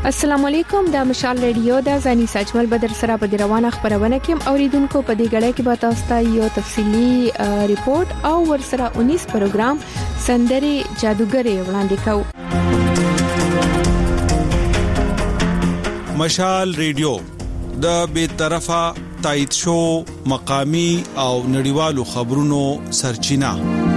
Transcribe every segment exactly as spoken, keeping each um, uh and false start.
السلام علیکم، دا مشال ریډیو دا زانی ساجمل بدر سره په روانه خبرونه کې اوریدونکو په دې غړې کې به تاسو ته یو تفصیلی ریپورت او ورسره انیس پروګرام سندري جادوګرې وړاندې کوو. مشال ریډیو د بے طرفه تایید شو مقامی او نړیوالو خبرونو سرچینه.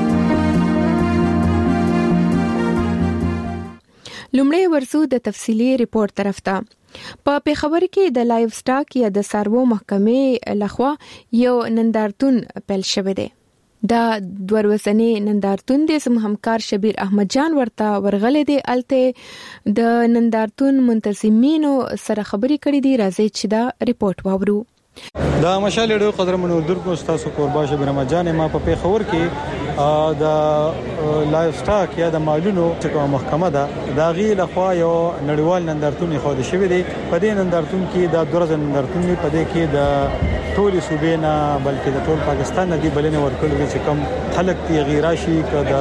لومړی ورسو د تفصیلی ریپورت طرف ته. په پیښور کې د لایف سټاک یا د سارو محکمې لخوا یو نندارتون پیل شوی دی. دا دوروسنې نندارتون د سم همکار شبیر احمد جان ورته ورغله دی. الته د نندارتون منتظمینو سره خبرې کړې دي. راځي چې دا ریپورت واورو. دا مشال ډېر قدرمنو اردو تاسو قربان شبیر احمد جان ما په پیښور کې د لایف سټاک یا د مالونو چې کومه محکمه ده دا غي لخوا یو نړیوال نندارتون خو د شوی دی. په دې نندارتون کې د درز نندارتون په دې کې د ټولي صوبې نه بلکې د ټول پاکستان نه دی بلنه ورکړل چې کوم خلک تی غیراشي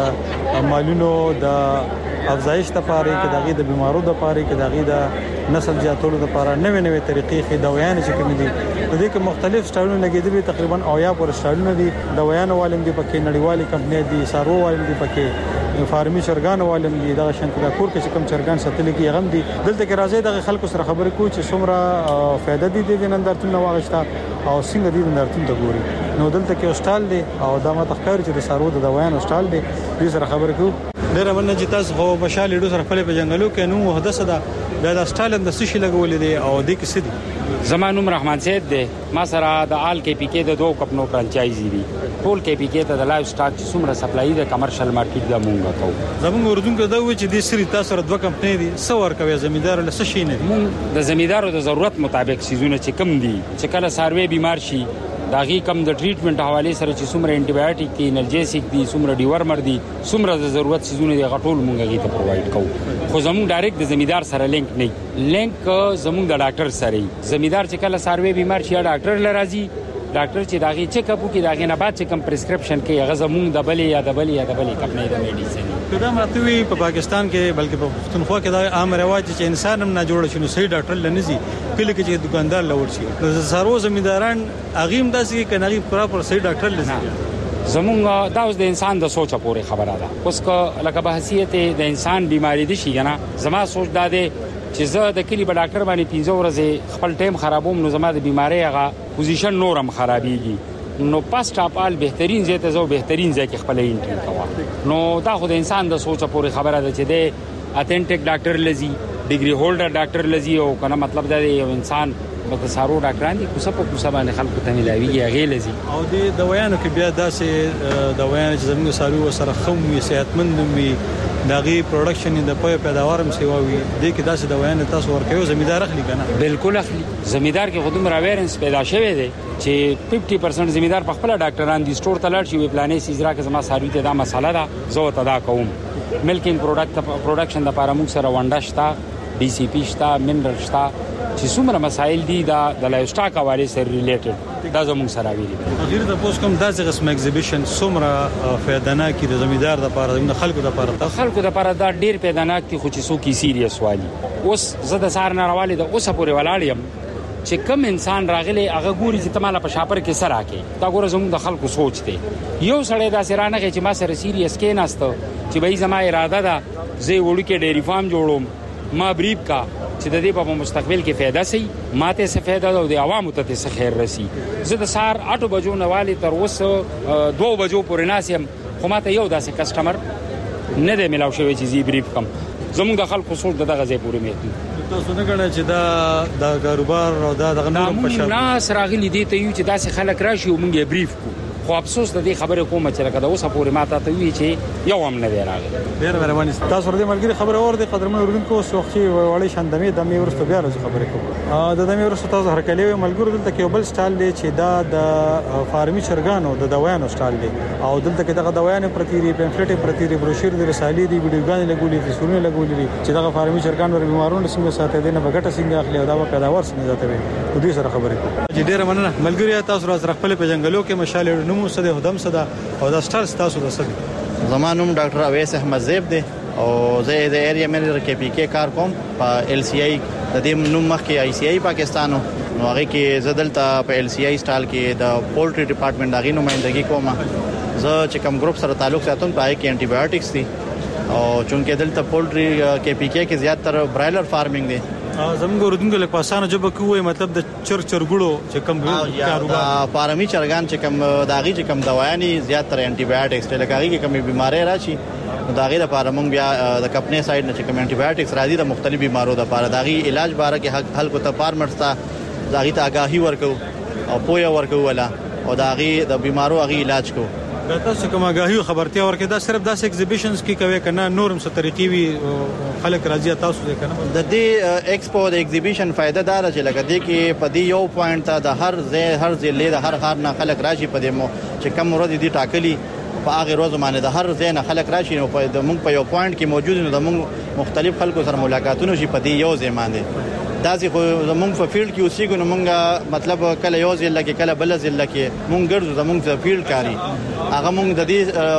کده مالونو د افزایش لپاره کې دغه د بیمارو لپاره کې دغه د نسل زیاتولو لپاره نوې نوې طریقې خې دوايان چې کوم دي په دې کې مختلف سټایلونه لګیدلي تقریبا او یا پر سټایلونه دي دوايان والم دي پکې نړیوالې کمپنۍ دي سارو والم دي پکې فارمي چرګان والم دي دا شنکدا کور کې کوم چرګان ساتل کې غم دي دلته کې راځي د خلکو سره خبرې کوي چې څومره فائدہ دي د نندارتون واغښتا او څنګه دي نندارتون ته ګوري. نو دلته کې هوستال دي او دا ما تخکر چې د سارو د دوايان هوستال دي دې سره خبرې کوي. ډېر مننه چې تاسو خو مشال ډېر سره خپل په جنگلو کې نو حدث ده دا د سټایل د سشي لګولې دي او د کیسې دي. زمانوم رحمان سید دی ما سره د آل کې پی کې د دوه کپنو فرانچایزي دي. ټول کې پی کې ته د لایف سټاک چې څومره سپلای د کمرشل مارکیټ د مونږه کوو. زمونږ اردوونکو دا و چې د سری تاسو سره دوه کمپنۍ دي څو ورکوي زمیندار له سشي نه دي. مونږ د زمیندارو د ضرورت مطابق سيزونه چې کم دي چې کله سروي بیمار شي داغي کم د ټریټمنټ حواله سره چې څومره انټي بایوټیک دي انرجیسیک دي څومره ډیورمر دي څومره د ضرورت سيزونه دي غټول مونږه غي ته پرووايډ کوو. خو زموږ ډایرکټ د زمیندار سره لینک نه لینک زموږ د ډاکټر سره زمیندار چې کله سروي بیمار شي ډاکټر لرازي ډاکټر چې داغي چیک اپ کوي داغي نه بعد چې کم پرسکرپشن کوي هغه زموږ د بلې یا د بلې یا د بلې کمپنۍ د میډیسن. دا ماتوي په پاکستان کې بلکې په پښتونخوا کې دا عام رواج چې انسان هم نه جوړ شي نو صحیح ډاکټر لنزي کله کې چې دکاندار لور شي د سارو زمینداران اغیم داسې کې کناري پراپر صحیح ډاکټر لزي. زمونږ دا اوس د انسان د سوچ پورې خبره ده. اوس کو لکه په حیثیت د انسان بیماری دي شي کنه زما سوچ دا ده چې زه د کلی په ډاکټر باندې پنځه ورځې خپل ټیم خرابوم نو زما د بیماری هغه پوزیشن نورم خرابېږي. نو پاست اپ ال بهترین ځای ته زو بهترین ځای کې خپل انټری کوه. نو دا خو د انسان د سوچ پورې خبره ده چې د اتنټیک ډاکټر لزی ډیګري هولډر ډاکټر لزی او کنه مطلب دا دی یو انسان په سارو ډاکټران دي کوڅه په کوڅه باندې خلکو ته ملاویږي هغه لزی او د دوايانو کې بیا داسې دوايان چې زموږ سارو سره خو وي صحتمند وي داغي پروډکشن د پوهه پیداوارم سیوا وي د کې داسې دوايان تاسو ورکوي زمیندار اخلي کنه بالکل اخلي. زمیندار کې خودم راویرنس پیدا شوه دی چې پنځه پرسنټ زمیندار په خپل ډاکټران دي سٹور ته لاړ شي وی پلانې سیزرا کې زما ساروي ته دا مساله ده زه وته دا کوم. ملکینګ پروډکټ پروډکشن د لپاره موږ سره ونډه شتا ډي سی پی شتا منرل شتا چې څومره مسایل دي دا د لایف سټاک حواله سره ریلیټډ دا زموږ سره ویلي. غیر د پوس کوم داسې قسم ایگزیبیشن څومره فائدانه کی د زمیندار د لپاره د خلکو د لپاره د خلکو د لپاره دا ډیر فائدانه کی خو چې سو کی سیریس والی. اوس زه د سار نه راواله د اوسه پورې ولاړ یم چې کم انسان راغلی هغه ګوري چې تماله په شاپر کې سره کې دا ګوره زموږ د خلکو سوچ دی. یو سړی دا سرانه چې ما سره سیریس کې نهسته چې به زما اراده ده زه وړو کې ډيري فارم جوړوم ما بریب کا چې د دې په مستقبل کې فایده سي ماته څه فایده او د عوامو ته څه خیر رسی. زه د سار اټو بجو نواله تر اوسه دوه بجو پورې ناسم خو ماته یو داسې کسٹمر نه دی ملاو شوی چې زی بریب کم زموږ د خلکو سوچ دغه ځای پورې میته. تاسو نه غواړئ چې دا د کاروبار او دا دغه نور په شان ناس راغلي دي ته یو چې داسې خلک راشي او موږ بریف کو خو افسوس د دې خبره کومه چې لکه د اوسه پورې ماته ته وی چې یو هم نه دی راغلی. ډیر مهرباني تاسو ورته ملګری خبره اور دي قدرمن اوردونکو سوخي وړي شاندمي د مې ورسته بیا راځي خبرې کوم د دمه ورسته تاسو هر کله ملګری دلته کې بل سټایل دی چې دا د فارمي چرګانو د دوايانو سټایل دی او دلته کې دغه دوايانو پرتيري پمفلټ پرتيري بروشر د رسالې دی ویډیوګان لګولې دي سونه لګولې دي چې دغه فارمي چرګانو د بیمارونو څنګه ساتي دي نه بغټه څنګه اخلي او دا پیداوار څنګه زیاتوي په دې سره خبرې کوم. چې ډیر مننه ملګری تاسو راځ خپل په جنگلو کې مشال نمو سده هدم سده او دا سټار تاسو د سده زمانوم ډاکټر اویس احمد زیب دی او زه د ایریا منیجر کې پی کې کار کوم په ال سی آی د دې نوم مخکې آی سی آی پاکستانو، نو هغه کې زدلته په ال سی آی سټایل کې د پولټری ډپارټمنټ دغه نمائندګي کوم. زه چې کوم ګروپ سره تعلق ساتم پای کې انټي بایوټکس دي او چونکه دلته پولټری کې پی کې کې زیات تر برایلر فارمینګ دي. زموږ ورودونکو له پاسانه جبه کوی مطلب د چر چرګړو چې کوم کاروبار فارمي چرګان چې کوم داغي چې کوم دواياني زیات تر انټي بایوټکس ته لګاږي کې کومي بيمارۍ راشي داغي د فارمونګ بیا د کمپنی سایډ نه چې کوم انټي بایوټکس راځي د مختلف بيمارو د لپاره داغي علاج باره کې حل کو ته فارمرز ته داغي ته آگاهي ورکو او پوهه ورکو ولا او داغي د بيمارو هغه علاج کو. دا تاسو کوم آگاهي خبرتیا ورکې دا صرف داس ایگزیبیشنز کې کوي کنه نورم څه طریقې وي خلک راځي تاسو دې کنه د دې ایکسپو د ایگزیبیشن فائدہ دار چې لکه دې کې په دې یو پوینټ ته د هر ځای هر ځای د هر هر نه خلک راشي په دې مو چې کوم ورځ دې ټاکلي په هغه ورځ باندې د هر ځای نه خلک راشي نو په د مونږ په یو پوینټ کې موجود نو د مونږ مختلف خلکو سره ملاقاتونه شي په دې یو ځای باندې. دا چې زمونږ په فیلډ کې اوسېګو نو مونږه مطلب کله یو ځل کې کله بل ځل کې مونږ ګرځو زمونږ په فیلډ کاری هغه مونږ د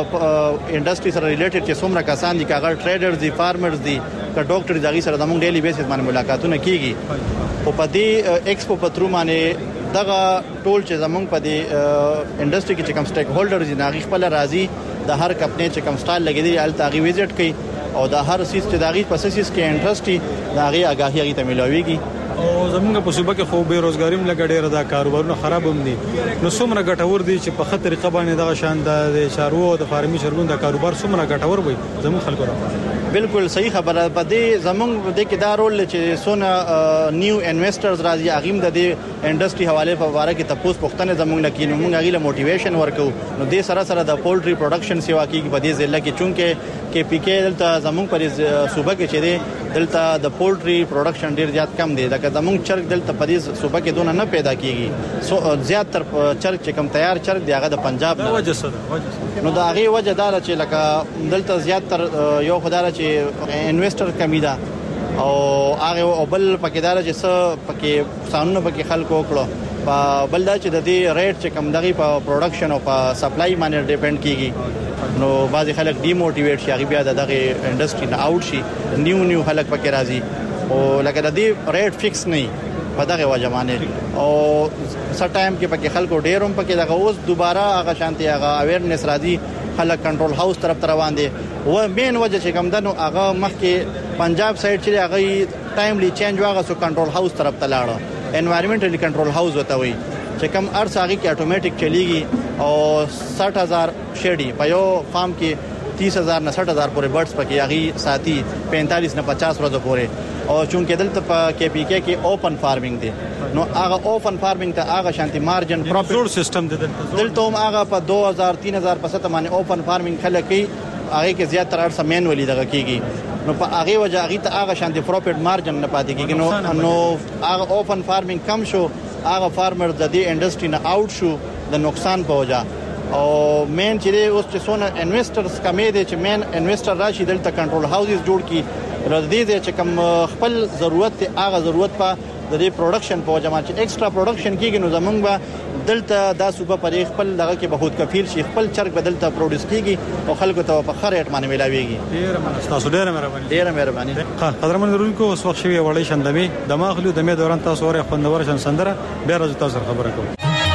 دې انډستری سره ریلیټډ چې څومره کسان دي کاغه ټریډرز دي فارمرز دي که ډاکټر دغه سره زمونږ ډیلی بیسس باندې ملاقاتونه کیږي. او په دې ایکسپو پترو باندې دغه ټول چې زمونږ په دې انډستری کې چې کوم سټیک هولډرز دي ناغي خپل راضي د هر کمپنی چې کوم سټایل لګیدي ال تاغي وزټ کوي او د هر سیس چې داغي پسیس کې انټرست دي داغي آگاهي هغه ته ملويږي. او زمونږ په صوبه کې خو بیروزګاری هم لګ ډېر دا کاروبارونه خراب هم دي نو څومره ګټور دي چې په خطر طریقه د شان د چارو او د فارمي شرګون د کاروبار څومره ګټور وي زموږ خلکو لپاره. بالکل صحیح خبره په دې زمونږ د کې دا رول چې سونه نیو انویسټرز راځي اغیم د دې انډستری حواله په واره کې تاسو پښتنه زمونږ نه کینو موږ غیله موټیویشن ورکو نو دې سره سره د پولټری پروډکشن سیوا کې په دې ځل کې چونکه کې پی کې دلته زمونږ پر صوبه کې چې دی دلته د پولټری پروډکشن ډیر زیات کم دی لکه زمونږ چرګ دلته په دې صوبه کې دونه نه پیدا کیږي سو زیات تر چرګ چې کم تیار چرګ دی هغه د پنجاب نه وجه سره نو دا هغه وجه دار چې لکه دلته زیات تر یو خدای چې انویسټر کمی ده او هغه بل پکیدار چې څه پکې سانونه پکې خلکو کړو په بل دا چې د دې ریټ چې کم دغه په پروډکشن او په سپلای باندې ډیپند کیږي نو بعضی خلک ډی موټیویټ شي هغه بیا دغه انډستری نه اوټ شي نیو نیو خلک پکې راځي او لکه د دې ریټ فکس نه په دغه وجه باندې او سر ټایم کې پکې خلکو ډیروم پکې دغه اوس دوباره هغه شانتي هغه اویرنس راځي خلک کنټرول هاوس طرف ته روان دي و مین وجه چې کوم دنو هغه مخکې پنجاب سایډ چې هغه ټایملی چینج واغه سو کنټرول هاوس طرف ته لاړو انوایرنمنټلی کنټرول هاوس وته وي چې کوم ارس هغه کې اتوماتیک چلیږي او ساठ हज़ार شډي په یو فارم کې तीस हज़ार نه साठ हज़ार پورې برډز پکې هغه ساتي पैंतालीस نه पचास ورځې پورې او چونکه دلته په کې پی کې کې اوپن فارمینګ دي نو هغه اوپن فارمینګ ته هغه شانتي مارجن پروفیټ جوړ سیستم دي دلته هم هغه په दो हज़ार तीन हज़ार په ست باندې اوپن فارمینګ خلک کوي هغه کې زیات تر ارسه مینولي دغه کیږي نو په هغه وجه هغه ته هغه شانتي پروفیټ مارجن نه پاتې کیږي نو نو هغه اوپن فارمینګ کم شو هغه فارمر د دې انډستری نه اوټ شو د نقصان په وجه او مین چې اوس چې سونه انویسټرز کمې دي چې مین انویسټر راشي دلته کنټرول هاوسز جوړ کی ردی دي چې کم خپل ضرورت هغه ضرورت په د دې پروډکشن په وجه چې ایکسترا پروډکشن کیږي نو زمونږ به دلته دا صوبه پر خپل دغه کې بہت کفیل شي خپل چرګ بدلته پروډوس کیږي او خلکو ته په خره ریټ باندې ملاويږي. ډیر مننه تاسو ډیر مهرباني ډیر مهرباني ها قدرمن ورونکو اوس وخت شوی وړي شندمي دماغلو د مې دوران تاسو ورې خوندور شن سندره ډیر راځي تاسو خبره کوم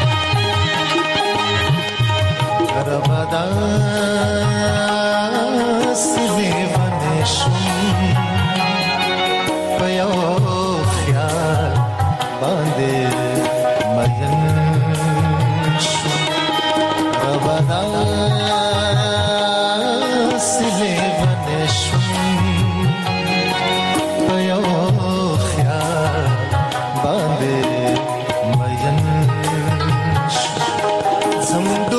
رمضان سوي ونشم پيو خیال باندې مجن شو رمضان سوي ونشم پيو خیال باندې مجن شو زم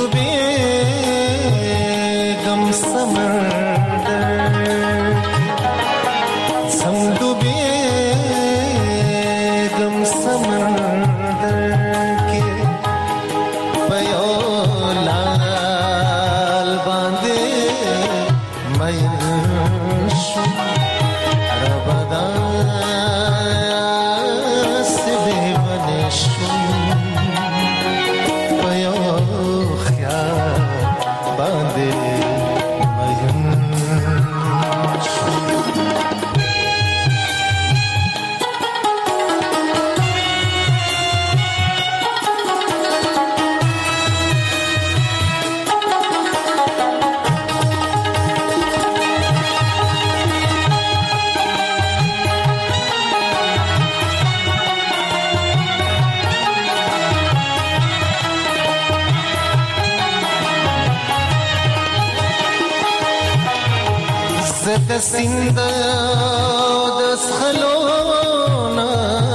زد سیند د سخلونا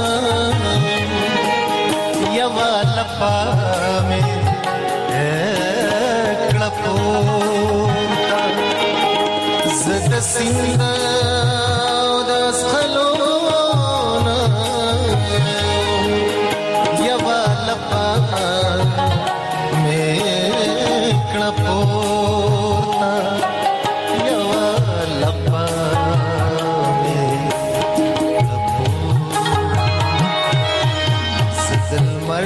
یوا لپا مې کړپوتا زد سیند د سخلونا یوا لپا مې کړپوتا یوا لپا مې کړپوتا زدل مر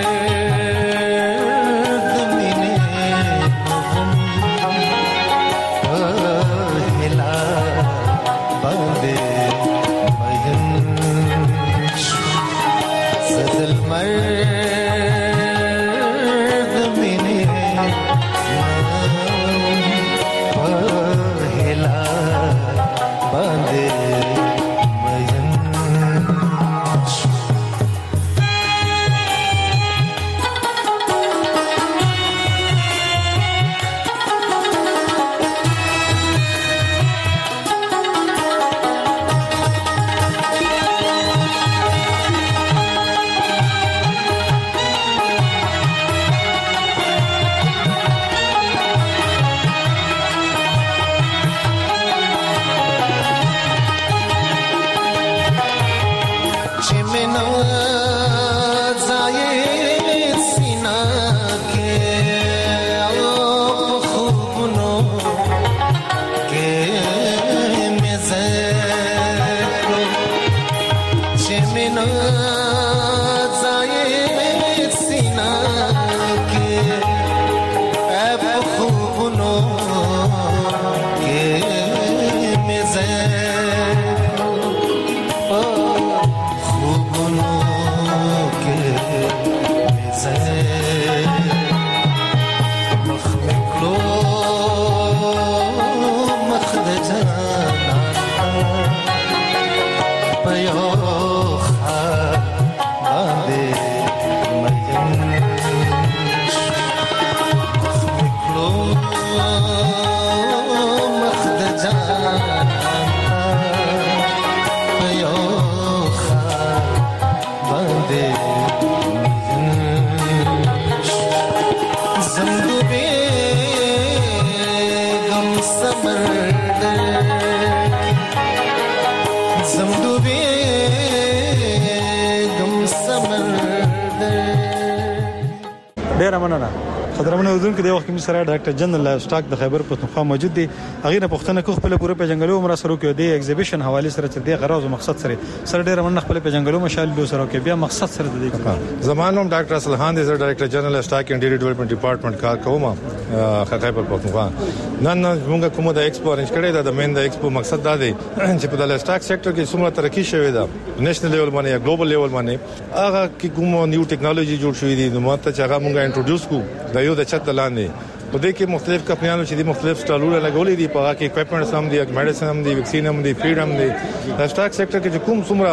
ډیره مننه قدرمن اردوونکو د وخت کې سره ډاکټر جنرال لایف سټاک د خیبر پښتونخوا موجود دی هغه نه پښتنه کو خپل پوره پیژنګلو عمر سره کې د ایگزیبیشن حواله سره چې د غرض او مقصد سره سره ډیره مننه خپل پیژنګلو مشال دو سره کې بیا مقصد سره د دې زمانوم ډاکټر اصل خان دی ډایریکټر جنرال سټاک اینډ ډیولپمنٹ ډپارټمنټ کار کوم خیبر پښتونخوا نن موږ کومه د ایکسپو ارنج کړی دا د مین د ایکسپو مقصد دا دی چې په د سټاک سېکټر کې څومره ترقی شوې ده نېشنل لیول باندې یا ګلوبل لیول باندې هغه کې کومه نیو ټیکنالوژي جوړ شوې دي نو ماته چې هغه موږ انټروډوس کو د یو د چت لاندې په دې کې مختلف کمپنیانو چې د مختلف سټالونه لګولې دي په هغه کې اکوپمنټس هم دي میډیسن هم دي ویکسین هم دي فیډ هم دي د سټاک سېکټر کې کوم څومره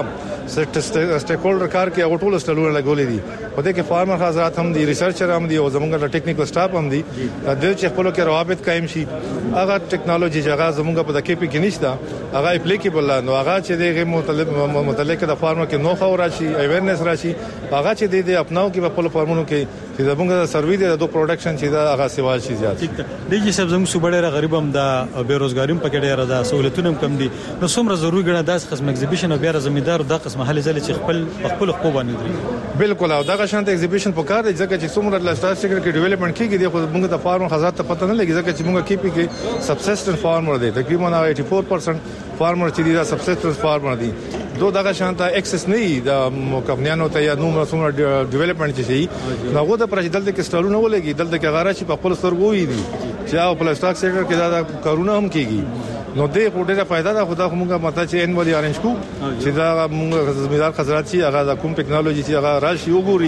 سټیک هولډر کار کې هغه ټول سټالونه لګولې دي په دې کې فارمر حضرات هم دي ریسرچر هم دي او زموږ د ټیکنیکل سټاف هم دي د چې خپل کې روابط قائم شي هغه ټیکنالوژي چې هغه زموږ په دکې کې نشته هغه اپلیکیبل نو هغه چې دغه متعلق د فارمر کې نو خو راشي اویرنس راشي هغه چې د اپناو کې په خپل فارمونو کې چې زموږ د سروي د دوه پروډکشن چې دا هغه سیوال شي زیات ټیک ده دغه سب زموږ صوبړه غریب هم د بیروزګاری په کې ډیره ده سہولتونه کم دي نو څومره ضروري ګڼه داس قسم ایگزیبیشن او بیا زمیدار د قسم حل ځل چې خپل خپل خو باندې دي بالکل او دغه شانت ایگزیبیشن په کار دی ځکه چې څومره د سټاک سېکټر کې ډیولپمنٹ کیږي د موږ د فارم حضرات ته پته نه لګي ځکه چې موږ کې پی کې سبسیسټنس فارمر دی تقریبا اټي فور پرسنټ فارمر چې دی دا سبسیسټنس فارمر دی دو دغه شانت اکسس نه د کمپنیانو ته یا نو څومره ډیولپمنٹ شي نو د پرېدل د کستالونو ولګي دلته کې غاره شي په خپل سترګوي دي چې او په سټاک سېکټر کې دا کارونه هم کیږي نو دې ډېره فائدہ ده خدا موږ ماته چې ان ولې ارنج کو چې دا موږ زمیدار حضرات چې هغه د کوم ټیکنالوژي چې هغه راشي وګوري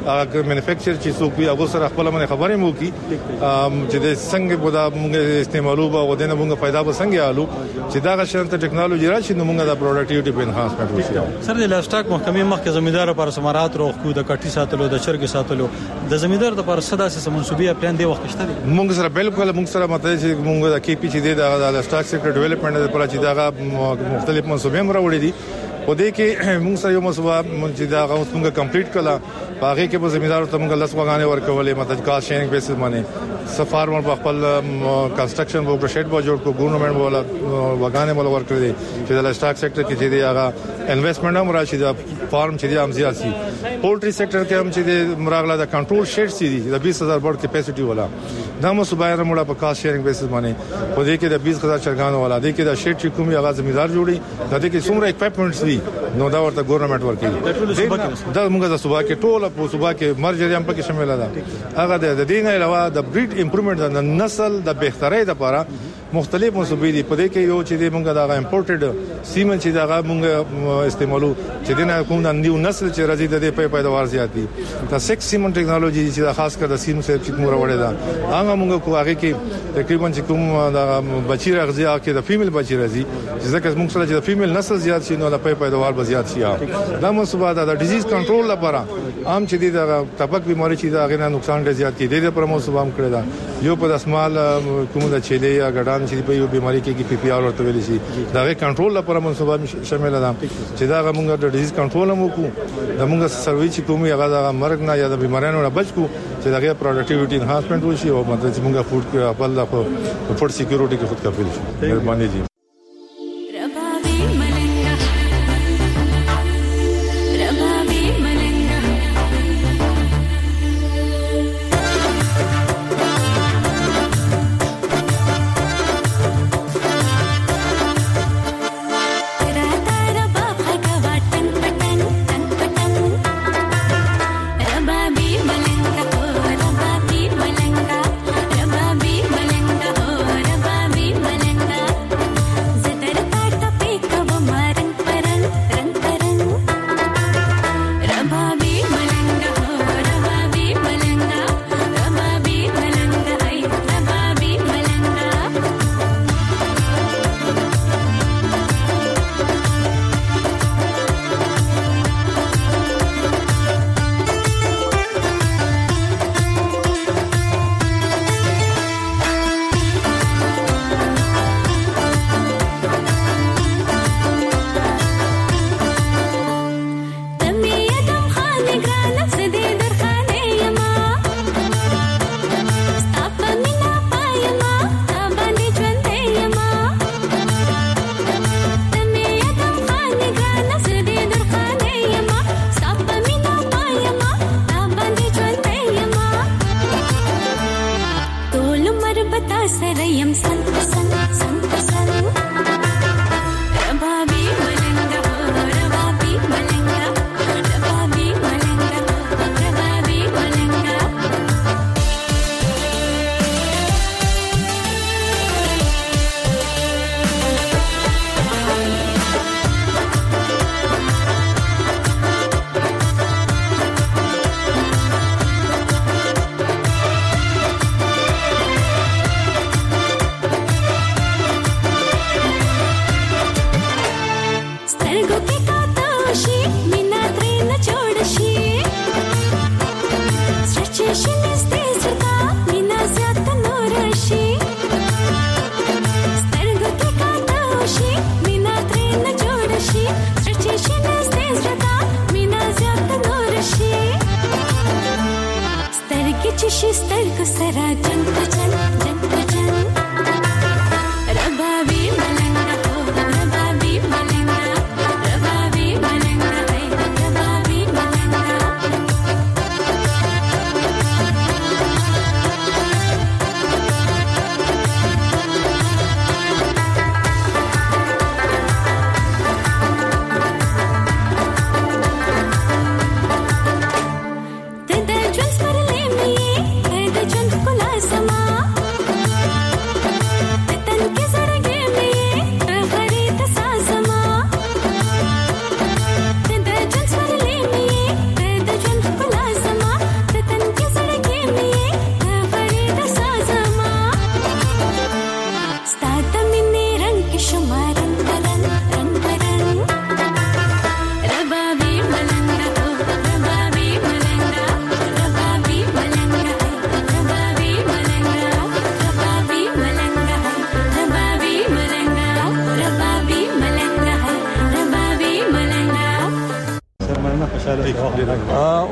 هغه مینوفیکچر چې څوک وي هغه سره خپل باندې خبرې مو کی چې د څنګه په دا موږ استعمالو به ودنه موږ پیدا به څنګه آلو چې دا غشنت ټیکنالوژي راشي نو موږ د پروډکټیوټي په انهانسمنت وشي. سر د لایف سټاک محکمې مخکې زمیندار لپاره سمارات روغ کو د کټي ساتلو د چرګ ساتلو د زمیندار لپاره صدا سه منسوبي پلان دی وخت شته موږ سره بالکل موږ سره ماته چې موږ د کی پی چې د لایف سټاک سېکټر ډیولپمنٹ لپاره چې دا مختلف منسوبې مروړي دي په دې کې موږ سره یو مسوبه چې دا غوښ موږ کمپلیټ کړه باغې کې په زمیندارو ته موږ لاس وغانې ورکولې ماته کاست شیرینګ بیسس باندې سفارمر په خپل کنسټرکشن وګړو شیډ به جوړ کو ګورنمنت ولا وغانې مل ورکړي چې د سټاک سېکټر کې چې دی هغه انویسټمنټ هم راشي د فارم چې دی هم زیات شي. پولټري سېکټر کې هم چې دی مراغله د کنټرول شیډ سي دی د بیس هزار بورډ کیپاسټي ولا دا مو صبایر مولا په کاست شیرینګ بیسس باندې په دې کې د بیس هزار چرګانو ولا دې کې د شیډ چې کومي هغه زمیندار جوړي د دې کې څومره اکوپمنټس وي نو دا ورته ګورنمنت ورکړي دا موږ د صوبا کې ټول په صوبا کې مرجر هم پکې شامل ده هغه د دې نه علاوه د بریډ امپروومنت د نسل د بهترۍ لپاره مختلف منسوبې دي په دې کې یو چې موږ دا امپورټډ سیمن چې دا موږ استعمالو چې دنه کوم د نیو نسل چې راځي د دې په پیداوار زیات دي دا سکس سیمن ټیکنالوژي چې خاص کر د سیم سره چې موږ وړه ده هغه موږ کو هغه کې تقریبا چې کوم د بچی راځي هغه کې د فیمیل بچی راځي چې ځکه موږ سره چې د فیمیل نسل زیات شي نو د په پیداوار به زیات شي دا منسوبه ده د ډیزیز کنټرول لپاره عام چې د ټپک بیماری چې دا غنه نقصان ډیر زیات کیږي د پر منسوبه هم کړی دا یو په اسمال کوم د چيلي یا ګډان چې په یو بیماری کې کې پی پی آر ورته ویل شي دا غي کنټرول لپاره منسوبه شامل ده چې دا موږ د ډیزیز کنټرول هم وکړو د موږ سرویس کومي هغه د مرګ نه یا د بیماریانو نه بچ کو چې دا غي پروډکټیوټي انهانسمنت وشي او مطلب چې موږ فود خپل د فود سکیورټي کې خود کفیل شو. مهرباني دي.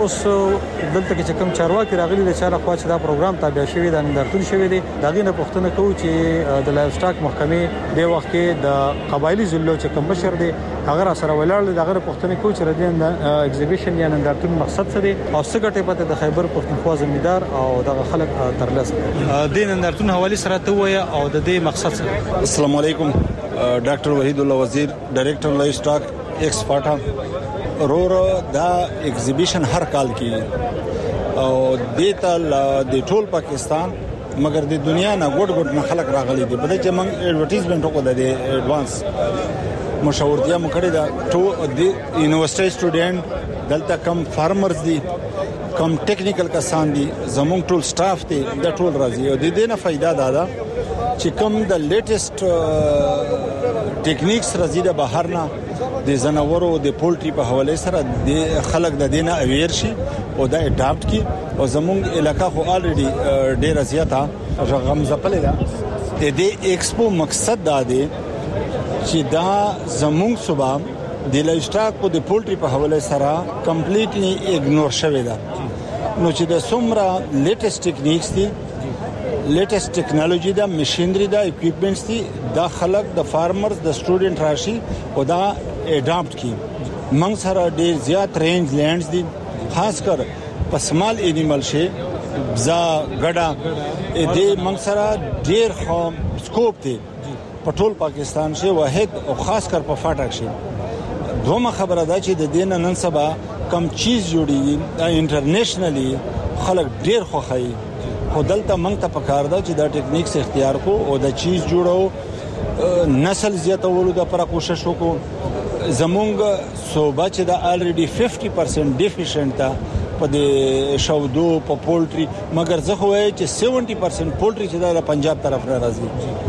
اوس دلته کې کوم چارواکي راغلي د چاره خوا چې دا پروګرام تابع شوی د نندارتون شوی دی دا غینه پښتنه کوي چې د لایف سټاک محکمې د وخت کې د قبایلی ضلعو چې کوم بشر دی هغه سره ولاړ د هغه پښتنه کوي چې د ایگزیبیشن یا نندارتون مقصد څه دی او څه ګټه پته د خیبر پښتونخوا زمیندار او د خلک ترلاسه د نندارتون حواله سره ته وای او د دې مقصد څه. السلام علیکم. ډاکټر وحید الله وزیر ډایریکټر لایف سټاک ایکس فاټا رور دا ایگزیبیشن هر کال کې او دیتا د ټول پاکستان مګر د دنیا نه ګډ ګډ نه خلک راغلي دي په دې چې موږ ایڈورټایزمنت وکړو د ایڈوانس مشاورتیا مو کړی دا ټول د یونیورسيټي سټوډنټ دلته کم فارمرز دي کم ټیکنیکل کسان دي زموږ ټول سټاف دي د ټول راځي او د دې نه فائدہ دادا چې کوم د لیټیسټ ټیکنیکس راځي د بهر نه د زناورو د پولټری په حواله سره د خلک د دینه اویر شي او دا اډاپټ کی او زموږ علاقہ خو الریډي ډیر زیاته رقم زپلې ده د دې ایکسپو مقصد دا دی چې دا زموږ صوبا د لایسټاک په د پولټری په حواله سره کمپلیټلی اګنور شوی ده نو چې د سومرا لیټیسټ ټیکنیکس دي لیټیسټ ټیکنالوژي دا ماشينري دا اکوپمنټس دي دا خلک د فارمرز د سټوډنټ راشي او دا اډاپټ کی موږ سره ډیر زیات رینج لینډز دي خاص کر په سمال انیمل شي بزا غډا دې موږ سره ډیر خو سکوپ دي په ټول پاکستان شي واحد او خاص کر په فاټک شي دومره خبره ده چې د دین نن سبا کم چیز جوړي دا انټرنیشنلی خلک ډیر خوخایي خو دلته موږ ته پکار ده چې دا ټیکنیکس اختیار کو او دا چیز جوړو نسل زیاتولو د پر کوشش وکړو زمونږ صوبه چې دا الریډي پنځه پرسنټ ډیفیشنت ده په د شودو په پولټری مګر زه خو وایم چې سیونټي پرسنټ پولټری چې دا پنجاب طرف را راځي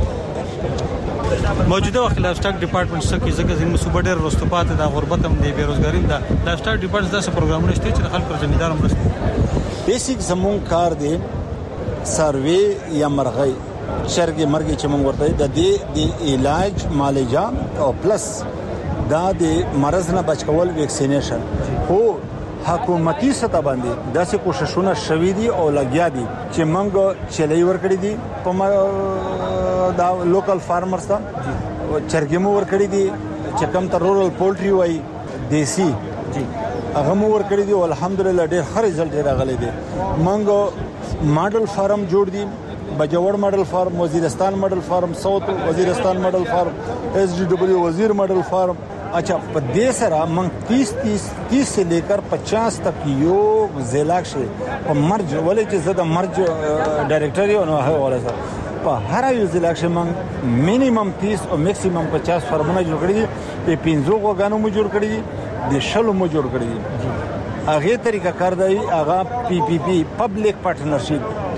موجوده وخت لایف سټاک ډپارټمنټ څخه ځکه زموږ صوبه ډېر رستوپات ده غربت هم دی بیروزګاری ده لایف سټاک ډپارټمنټ داسې پروګرامونه شته چې د خلکو زمیندار هم مرسته بیسیک زمون کار دی سروي یا مرغۍ چرګي مرګي چې موږ ورته د دې د علاج معالجه او پلس دا د مرز نه بچ کول ویکسینیشن خو حکومتي سطح باندې داسې کوششونه شوي دي او لګیا دي چې موږ چلای ورکړي دي په دا لوکل فارمرز ته چرګي مو ورکړي دي چې کوم تر رورل پولټری وای دیسی هغه مو ورکړي دي او الحمدلله ډېر ښه رزلټ راغلي دي موږ ماډل فارم جوړ دي بجوړ ماډل فارم وزیرستان ماډل فارم ساوث وزیرستان ماډل فارم ایس ڈی ڈبلیو وزیر ماډل فارم اچھا په دې سره موږ تیس تیس تیس سے لے کر پچاس تک یو ضلع کې په مرج ولې چې زده مرج ډایریکټر یو نو هغه ولا سره په هر یو ضلع کې موږ مینیمم تیس او میکسیمم پچاس فارمونه جوړ کړی دي په پنځو غوګانو مو جوړ کړی دي د شلو مو جوړ کړی دي هغه طریقه کار دی هغه پی پی پی پبلک پارټنرشپ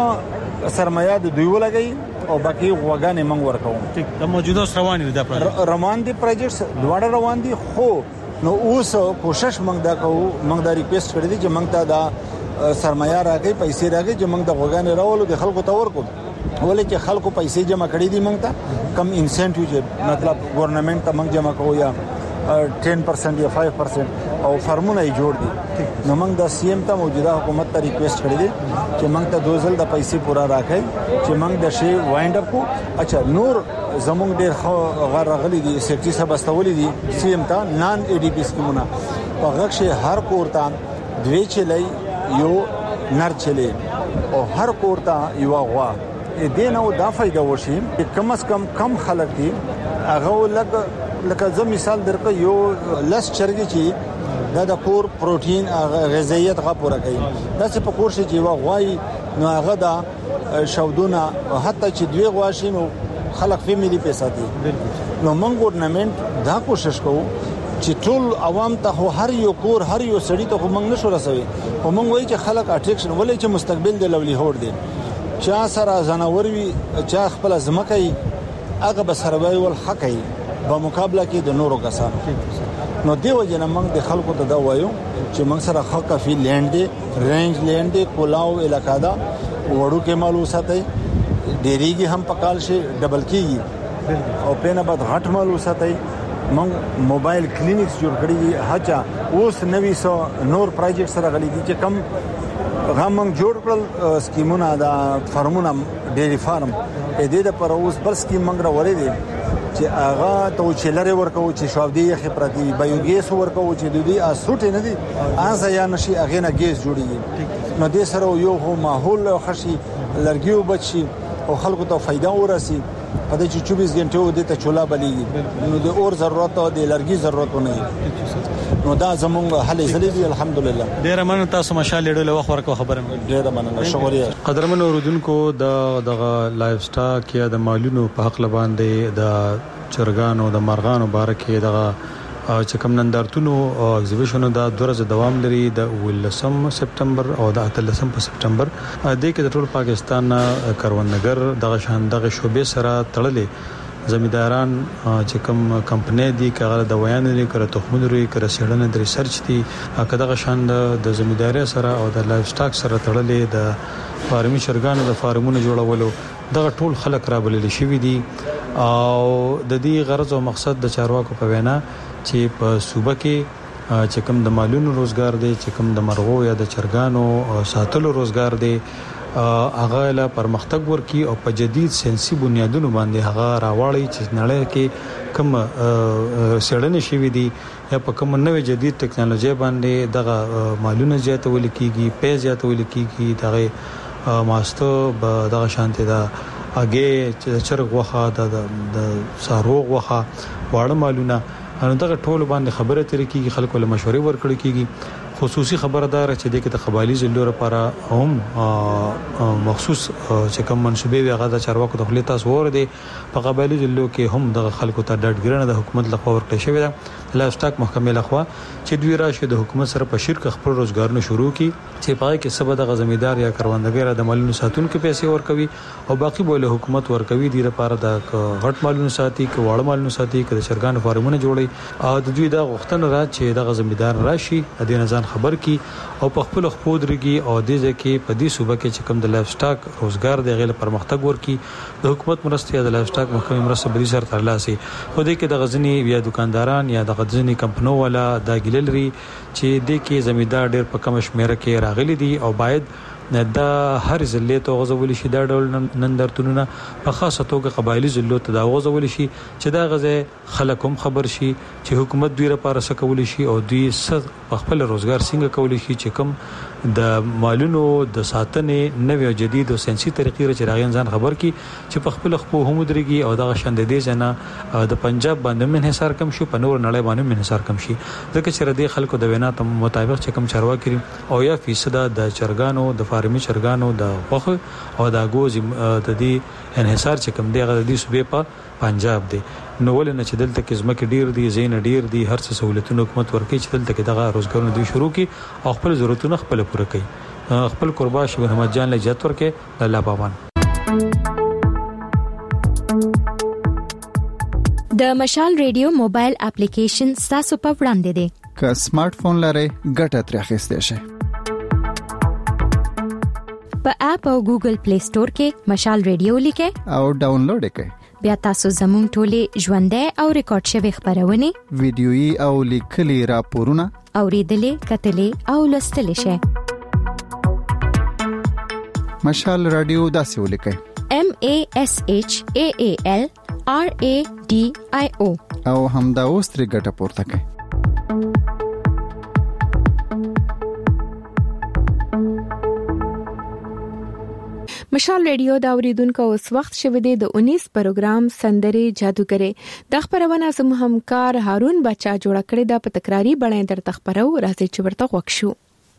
څو سرمایه د دوی ولګي او باقي غوګانې موږ ورکوم ټیک د موجوده روان دي د پروژه روان دي پروجیکټس دواړه روان دي خو نو اوس کوشش موږ دا کوو موږ دا ریکوست کړی دي چې موږ ته دا سرمایه راکړي پیسې راکړي چې موږ د غوګانې راولو د خلکو ته ورکو ولې چې خلکو پیسې جمع کړي دي موږ ته کم انسنټیو چې مطلب ګورنمنت ته موږ جمع کوو یا ټین پرسنټ یا فایو پرسنټ او فرمونه یې جوړ دي نو موږ د سی ایم ته موجوده حکومت ته ریکوست کړی دي چې موږ ته دوزل د پیسې پورا راکړي چې موږ د شی وایند اپ کو اچھا نور زموږ ډیر غیر غلي دي سیکټي سب استولې دي سی ایم ته نان ای ډی پی سکیمونه په هغه شی هر کورتا دوی چلای یو نر چلی او هر کورتا یو غوا دې نو دا فائدہ وشي کم از کم کم خلک دي هغه لګ لکه زه مثال درکې یو لس چرګي چې دا د کور پروتین غذایت غا پوره کوي دا چې په کور شي چې واغوي نو هغه دا شودونه حتی چې دوی غواشي نو خلک فیملی پیسې دي نو موږ ګورنمنت دا کوشش کوو چې ټول عوام ته هر یو کور هر یو سړی ته موږ نشو رسوي او موږ وایي چې خلک اټریکشن ولې چې مستقبل د لولي هور دي چا سره زناور وي چا خپل ځمکې هغه به سروایول حق کوي په مقابله کې د نورو کسانو نو دیو جن موږ د خلکو ته دا وایو چې موږ سره حق کافي لینډ دی رینج لینډ دی کولاو علاقہ دا وړو کې مالو ساتي ډېریږي هم پکال شي ډبل کیږي او پینه بعد غټ مالو ساتي موږ موبایل کلینیکس جوړ کړی دي هڅه اوس نوي سو نور پروجیکټ سره غلي دي چې کم غوښمن جوړ کړل سکیمونه د فارمونه ډېری فارم دې د پر اوس بل سکیم موږ راوړی دي چې هغه ته چې لري ورکو چې شاودي خبرتي بایوګیس ورکو چې د دې اسوټ نه دي انځ یا نشي هغه نه ګیس جوړیږي نو دې سره یو هو ماحول خشي لرګیو بچي او خلکو ته فائدہ ورسي په دې چې چوبیس غنټه و دې ته چولا بلیږي نو د اور ضرورت او د لرګي ضرورت نه نو دا زمونږ حل زلي دي الحمدلله. ډیر مننه تاسو مشال لیدل وخت ورکو خبره ډیر مننه شکریہ. قدرمن اوردونکو د دغه لایف سټاک یا د مالونو په حق لباندې د چرګانو د مرغانو بارکه دغه چې کوم نندارتونو او ایگزیبیشن د دوه ورځې دوام لري د ولسم سپتمبر او د اتلسم په سپتمبر د کې د ټول پاکستان کروندګر دغه شان دغه شوبې سره تړلې زمیداران چې کوم کمپنۍ دي کغه د ویان لري کړه تخمونه لري کړه سیړنه د ریسرچ دي کداغه شان د زمیداري سره او د لایف سټاک سره تړلې د فارمي چرګانو د فارمونو جوړولو دغه ټول خلک را بلل شوی دي او د دې غرض او مقصد د چارواکو په وینا چې په صوبه کې چې کوم د مالونو روزګار دی چې کوم د مرغو یا د چرګانو ساتلو روزګار دی هغه له پرمختګ ورکی او په جدید ساينسي بنیادونو باندې هغه راوړی چې نړۍ کې کوم سړنې شوې دي یا په کوم نوې جدید ټکنالوژي باندې دغه مالونه زیاتول کیږي پیسې زیاتول کیږي دغه ماستو دغه شانتي دا اگې چرګ وخه د ساروغ وخه واړه مالونه نو دغه ټول باندې خبره ترې کیږي خلکو له مشورې ورکړي کیږي خصوصي خبردار چې د کې قبایلی ضلع لپاره هم مخصوص چې کوم منسوبې وي هغه د چارواکو د خپل تاسو ور دي په قبایلی ضلع کې هم د خلکو ته ډاډګرنه د حکومت لخوا ورکړل شوی ده لایف سټاک محکمې لخوا چې دوی راشي د حکومت سره په شرکت خپل روزګارونه شروع کړي چې پای کې سبا د غزمیدار یا کروندګر د مالونو ساتونکو پیسې ورکوي او باقي بوله حکومت ورکوي د لپاره د غټ مالونو ساتي ک واړه مالونو ساتي ک د چرګانو فارمونه جوړي او د دوی د غوښتنه را چې د غزمیدار راشي د دې نزان خبر کی او په خپل خپود رګي او د ځکه په دې صوبه کې چې کوم د لایف سټاک روزګار دی غیر پرمختګ ورکي د حکومت مرسته د لایف سټاک محکمې مرسته بری سره ترلاسي خو دې کې د غزنی یا دکانداران یا د غزنی کمپنو ولا د ګللري چې د کې زمیدار ډېر په کم شمیره کې راغلي دي او باید دا هر ضلع ته غوځول شي دا ډول نندارتونونه په خاصه توګه قبایلی ضلعو ته دا غوځول شي چې دا غزه خلک هم خبر شي چې حکومت دوی لپاره څه کول شي او دوی څه خپل روزګار څنګه کول شي چې کوم د مالونو د ساتنې نوې او جدید او ساينسي طریقې چې راغین ځان خبر کی چې په خپل خپل هم درګي او د شاند دې ځنه د پنجاب باندې من حصار کم شو په نور نړۍ باندې من حصار کم شي ځکه چې ردی خلکو د وینا ته مطابق چې کم چارواکي او یا فیصد د چرګانو د فارمي چرګانو د وخت او د غوز د دې انحصار چې کم دی غو د صوبې په پنجاب دی نو ولنه چې دلته کې زمکه ډیر دي زین ډیر دي هر څه سہولتونه حکومت ورکړي چې دلته کې دغه روزګارونه دوی شروع کړي او خپل ضرورتونه خپل پوره کړي خپل قربا شو محمد جان له جات ورکړي الله پامان. د مشال ریډیو موبایل اپلیکیشن تاسو په وړاندې دی که سمارټ فون لرئ ګټه ترې اخیستئ شئ. په اپ او ګوګل پلی سٹور کې مشال ریډیو لیکئ او ډاونلوډ کړئ. بیا تاسو زموږ ټولې ژوندۍ او ریکارډ شوی خبرونه ویډیويي او لیکلي راپورونه اوریدلې کتلې او لوستلې شئ. مشال رادیو داسې ولیکئ M A S H A A L R A D I O او همدا اوس ترې ګټه پورته کړئ. مشال ریډیو دا اوریدونکو اوس وخت شوه دی د انیس پروګرام سندري جادوګره د خبرونه سم همکار هارون بچا جوړ کړی دا په تکراری بڼه در تخبرو راځي چې ورته وښو.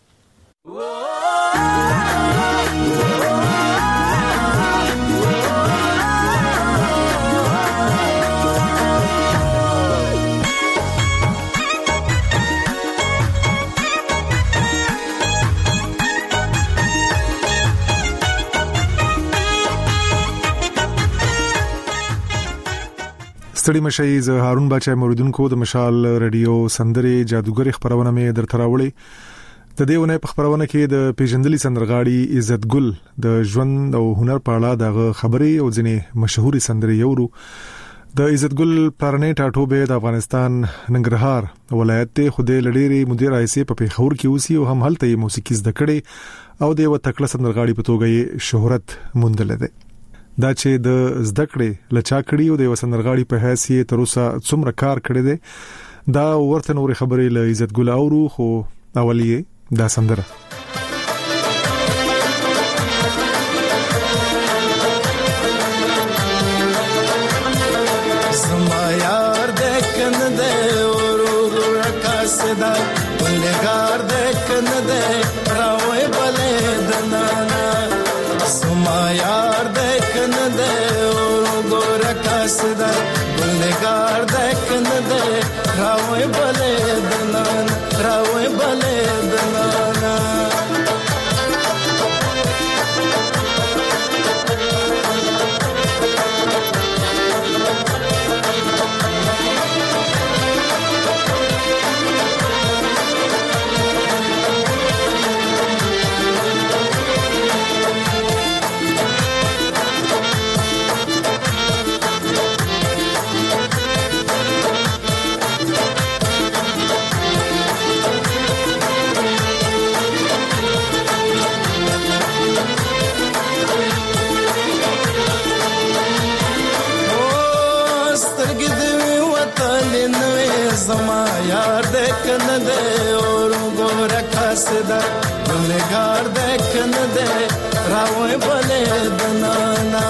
ستړي مشي ز هارون بچا موریدونکو د مشال رادیو سندري جادوګر خبرونه مې در تراوړې د دې ونه په خبرونه کې د پیژندلي سندرغاړي عزت ګل د ژوند او هنر په اړه د خبري او ځنې مشهوري سندري یورو د عزتګل پلارنې ټاټوبه د افغانستان ننګرهار ولایت ته خوده لړيري مدیر رئیس په پیښور کې اوسي او هم هلته یې موسیقي زده کړې او د یو تکړه سندرغاړي په توګه یې شهرت موندل ده. دا چې د زده کړې لچا کړی او د یو سندرغاړي په حیثیت تر اوسه څومره کار کړی دی دا ورته نور خبرې له عزتګل اورو خو اولیه دا سندره دا ګلګار د کنه ده راوي بلې دنانا سما یار د کنه ده ګور کاس دا ګلګار د کنه ده راوي بلې دنانا راوي بلې دنانا زما یار د کنه ده اور ګور کاسدا ګلګار د کنه ده راوي بلې دنانا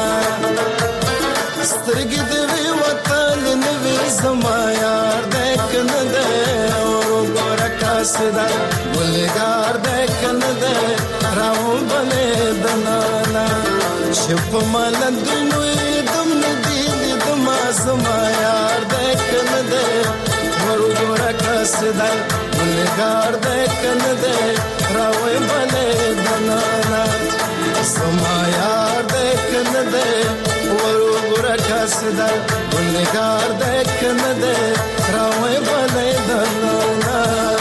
سترګې د وطن نوې زما یار د کنه ده اور ګور کاسدا ګلګار د کنه ده راوي بلې دنانا شپ ملند نوې دم دې دم زما یار د کنه ده ورګور کاسدا ګلګار د کنه ده راوي بلې دنانا سما یار د کنه ده ورګور کاسدا ګلګار د کنه ده راوي بلې دنانا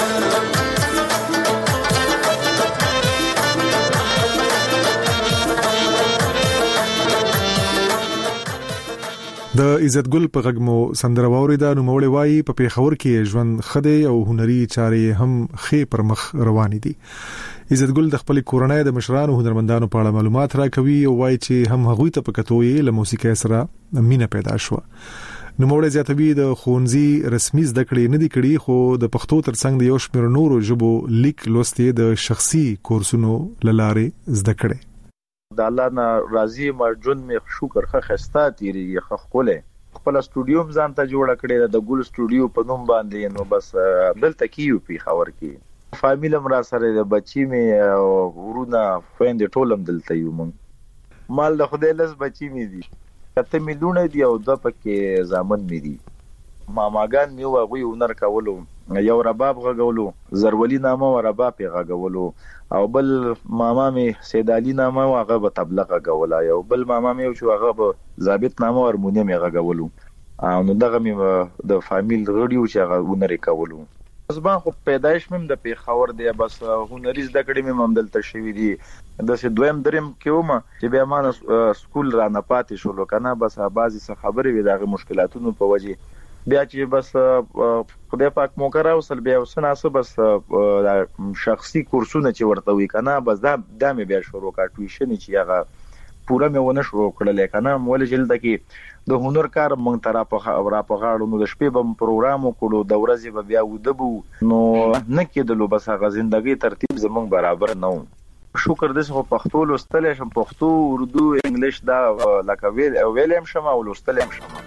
د عزتګل په غږمو سندره واوریدا نو مولوی وای په پیښور کې ژوند خدای او هنري چارې هم خې پر مخ روان دي. عزتګل د خپل کورنۍ د مشرانو هنرمندانو په اړه معلومات راکوي او وای چې هم هغوی ته په کتوې له موسیقي سره مینه پیدا شو. نو مولوی زیاتوي د خونځي رسمي زده کړې نه دي کړې خو د پښتو ترڅنګ د یو شمېر نورو ژبو لیک لوستې د شخصي کورسونو لاره زده کړې. د الله نه راضي مرجون می شکر خه خستا تیری خه خوله خپل سټوډیو ځان ته جوړ کړی د ګل سټوډیو په نوم باندې نو بس دلته کیو پی خبر کی فامیل مرا سره د بچی می ورونه فیند ټولم دلته یو مونږ مال د خدای لس بچی می دي کته میلیونه دی او د پکې زامن می دي ماماګان می وغوي ونر کولو یو رباب غغولو زرولی نامه و رباب غغولو او بل ماما می سید علی نامه او هغه په تبلغ غولا یو بل ماما می چې هغه په ضابط نامه هارمونیم غغولو او نو دغه می د فامیل غړیو چې هغه ونر کولو زبان خو پیدایش مم د پیښور دی بس هنري زده کړې مم عمدل تشوي دي د سه دویم دریم کېوم چې به مان سکول را نه پاتې شو لکنه بس بازي څه خبرې وي دغه مشکلاتونو په وجه بیا چې بس خدای پاک مو کراو سل بیا وسناسه بس شخصي کورسونه چې ورته وی کنه بس دا د مې بیا شروع کا ټیوشن چې هغه پوره مې ونه شروع کړل کنه مول جلد کې د هنر کار مونږ تر په را په غاړو نو د شپې بم پروګرام وکړو د ورځې به بیا ودبو نو نه کېدلو بس هغه ژوندۍ ترتیب زمونږ برابر نه و شکر دې خو پښتو لوستل شم پښتو اردو انګلیش دا لکه ویل ویلم شم او لوستل شم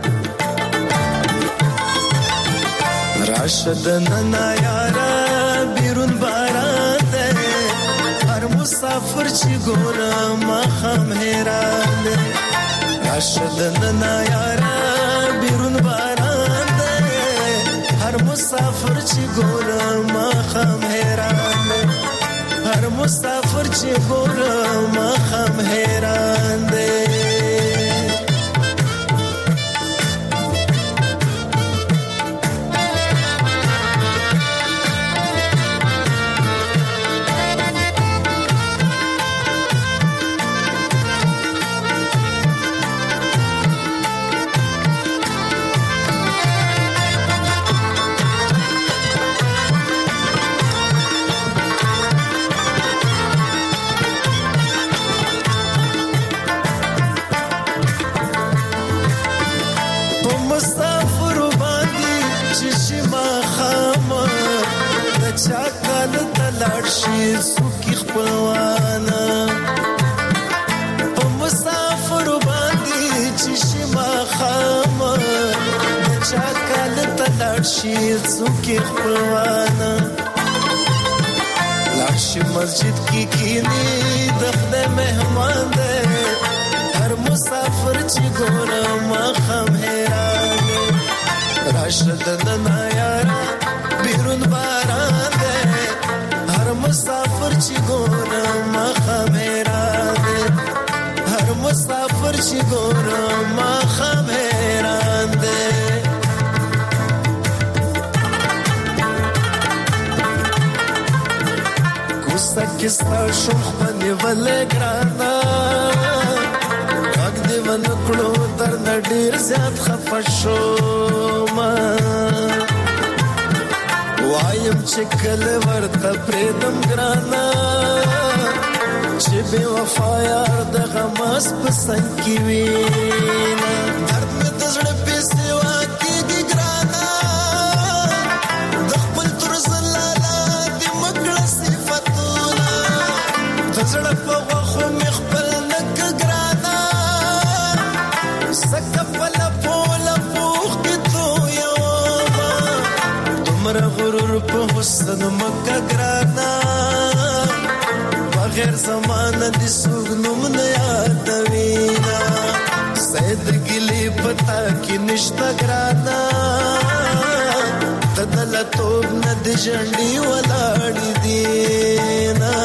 راشد ننا یارا بیرون باران ده هر مسافر چی گورم مخم حیران ده راشد ننا یارا بیرون باران ده هر مسافر چی گورم مخم حیران ده هر مسافر چی گورم مخم حیران ده شي څوک خپلوانا په مسافر باندې چې شما خام چا کال تلار شي څوک خپلوانا لاشي مسجد کې کینی د خدای مهمان ده هر مسافر چې ګورم خام حیران راشد ننا یارا بیرون باران ده هر مسافر چې ګورم خام حیران ده هر مسافر چې ګورم خام حیران ده سکستا شوخ باندې ولګرانا اګ دې ونکړو تر نډیر زیات خفشو ما وایم چې کله ورته پریدم ګرانا چې بے وفا یار د غماس پسند کی وینا درد مې د زړه په سیوا کې ګرانا د خپل تر زلاله د مګړه زړه په واخو مخبل نک ګرانا سکپل پول پوخ کتو یو ما تمر غرور په حسن مکه ګرانا بغیر زمانه د سوګنوم نه یاد وینا سید ګلی پتا کې نشتا ګرانا تدل توب نه د جنډي ولاړ دینا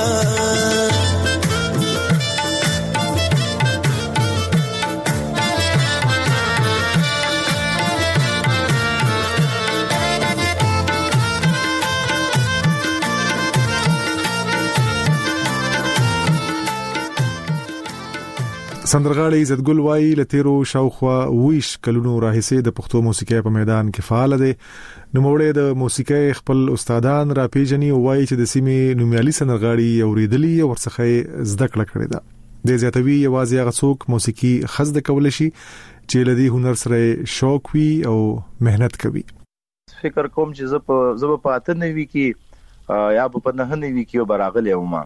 سندرغاړي عزت ګل وای لتیرو شاوخوا ویش کلونو راهسه د پښتو موسیقي په میدان کې فعال دي نو موړې د موسیقي خپل استادان را پیژني وای چې د سیمې نومیالي سندرغاړي اوریدلی ورڅخه زده کړه کړې ده د زیاتوي یوازې هغه څوک موسیقي خزد کول شي چې لدی هنر سره شوق وي او مهنت کوي فکر کوم چې زه په زه په اته نوي کې یا په نه نوي کې براغلی ومه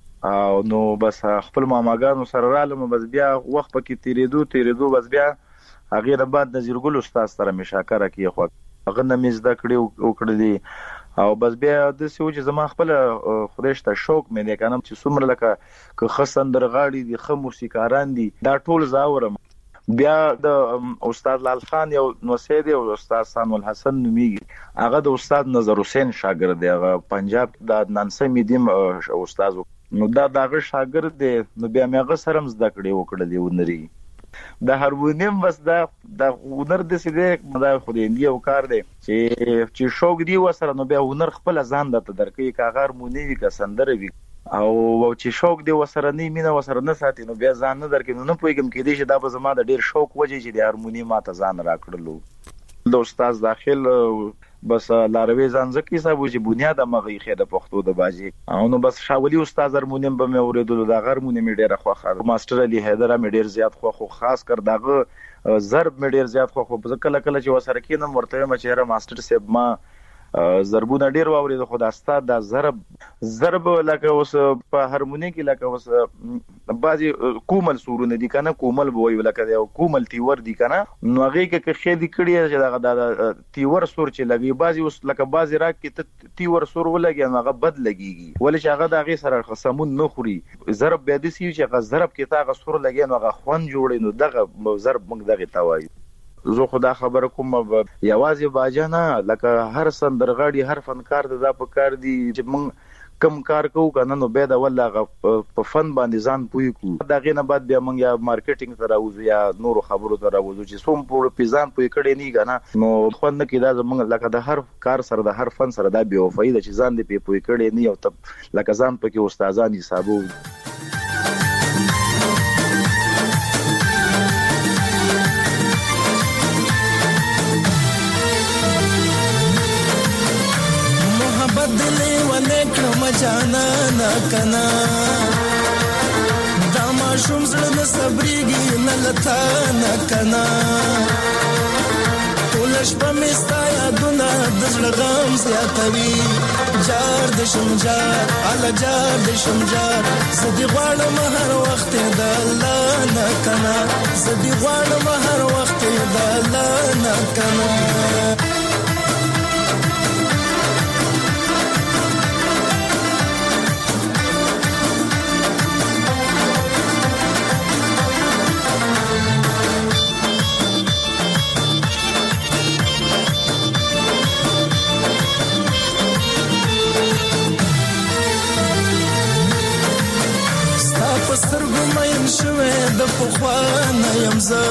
او نو بس خپل ماماګانو سره رالم بس بیا وخت پکې تیریدو تیریدو بس بیا هغه نه بعد نظیر ګل استاد سره مشاکره کې خو هغه نه مې زده کړی او کړلی او بس بیا د څه چې زما خپل خودشته شوق مې نه کنم چې څومره لکه که خسن درغاړي دي خو موسیقاران دي دا ټول زاورم بیا د استاد لال خان یو نوسید او استاد سان الحسن نومیږي هغه د استاد نظر حسین شاګرد دی هغه پنجاب د نانسه میدیم استاد نو دا دغه شاګرد دی نو بیا مې هغه سره زده کړی وکړلې ونري د هارمونیم بس دا د ونر د سیده دا خو دې یو کار دی چې چې شوق دی وسره نو بیا ونر خپل ځان د تدرکې کاغار مونی وی کا سندره وی او چې شوق دی وسره نه مینه وسره نه ساتي نو بیا ځان نه درکې نو پویګم کې دی چې دا به زما د ډیر شوق وجه چې د هارمونی ماته ځان راکړلو د استاد داخل بس لاروي ځان زکی صاحب چې بنیاد مغي خېده پښتو د باجی او نو بس شاولي استاد هارمونیم به مې اوریدلو دا هارمونیم ډیره خوخه ماستر علي حیدر مې ډیر زیات خو خاص کر داغه ضرب مې ډیر زیات خو خو کله کله چې وسره کینم ورته ما چې را ماستر صاحب ما ضربونه ډیر واورید خو د استاد د ضرب ضرب لکه اوس په هارمونی کې لکه اوس بعضي کومل سورونه دي کنه کومل بوي لکه یو کومل تیور دي کنه نو هغه کې خېدي کړی چې د تیور سور چې لګي بعضي اوس لکه بعضي راک کې تیور سور ولګي هغه بد لګيږي ولې چې هغه د هغه سره خصمون نه خوري ضرب به د سی چې هغه ضرب کې تا هغه سور لګي نو هغه خون جوړي نو دغه ضرب موږ دغه توای زه خدا خبر کوم یوازې باجنه لکه هر سندرغاړي هر فنکار د په کار دی چې موږ کم کار کوو کنه نو به دا والله په فن باندې ځان پوي کو دا غینه بعد بیا موږ یا مارکیټینګ ته راوځو یا نور خبرو ته راوځو چې څوم په پیزان پوي کړي نه کنه نو خو نه کې دا موږ لکه د هر کار سره د هر فن سره دا بي وفای د چې ځان دې پوي کړي نه او ته لکه ځان پکې استادان حسابو جانا نا کنا دا ما شوم زړه صبرېږي نه لتا نا کنا ټول شپه مستا یادونه د زړه غم زیاتوي جار د شمجار الا جار د شمجار زدي غواړم هر وخت د الله نه کنا زدي غواړم هر وخت د الله نه کنا سترګو مې شوه د پخوانه يم زه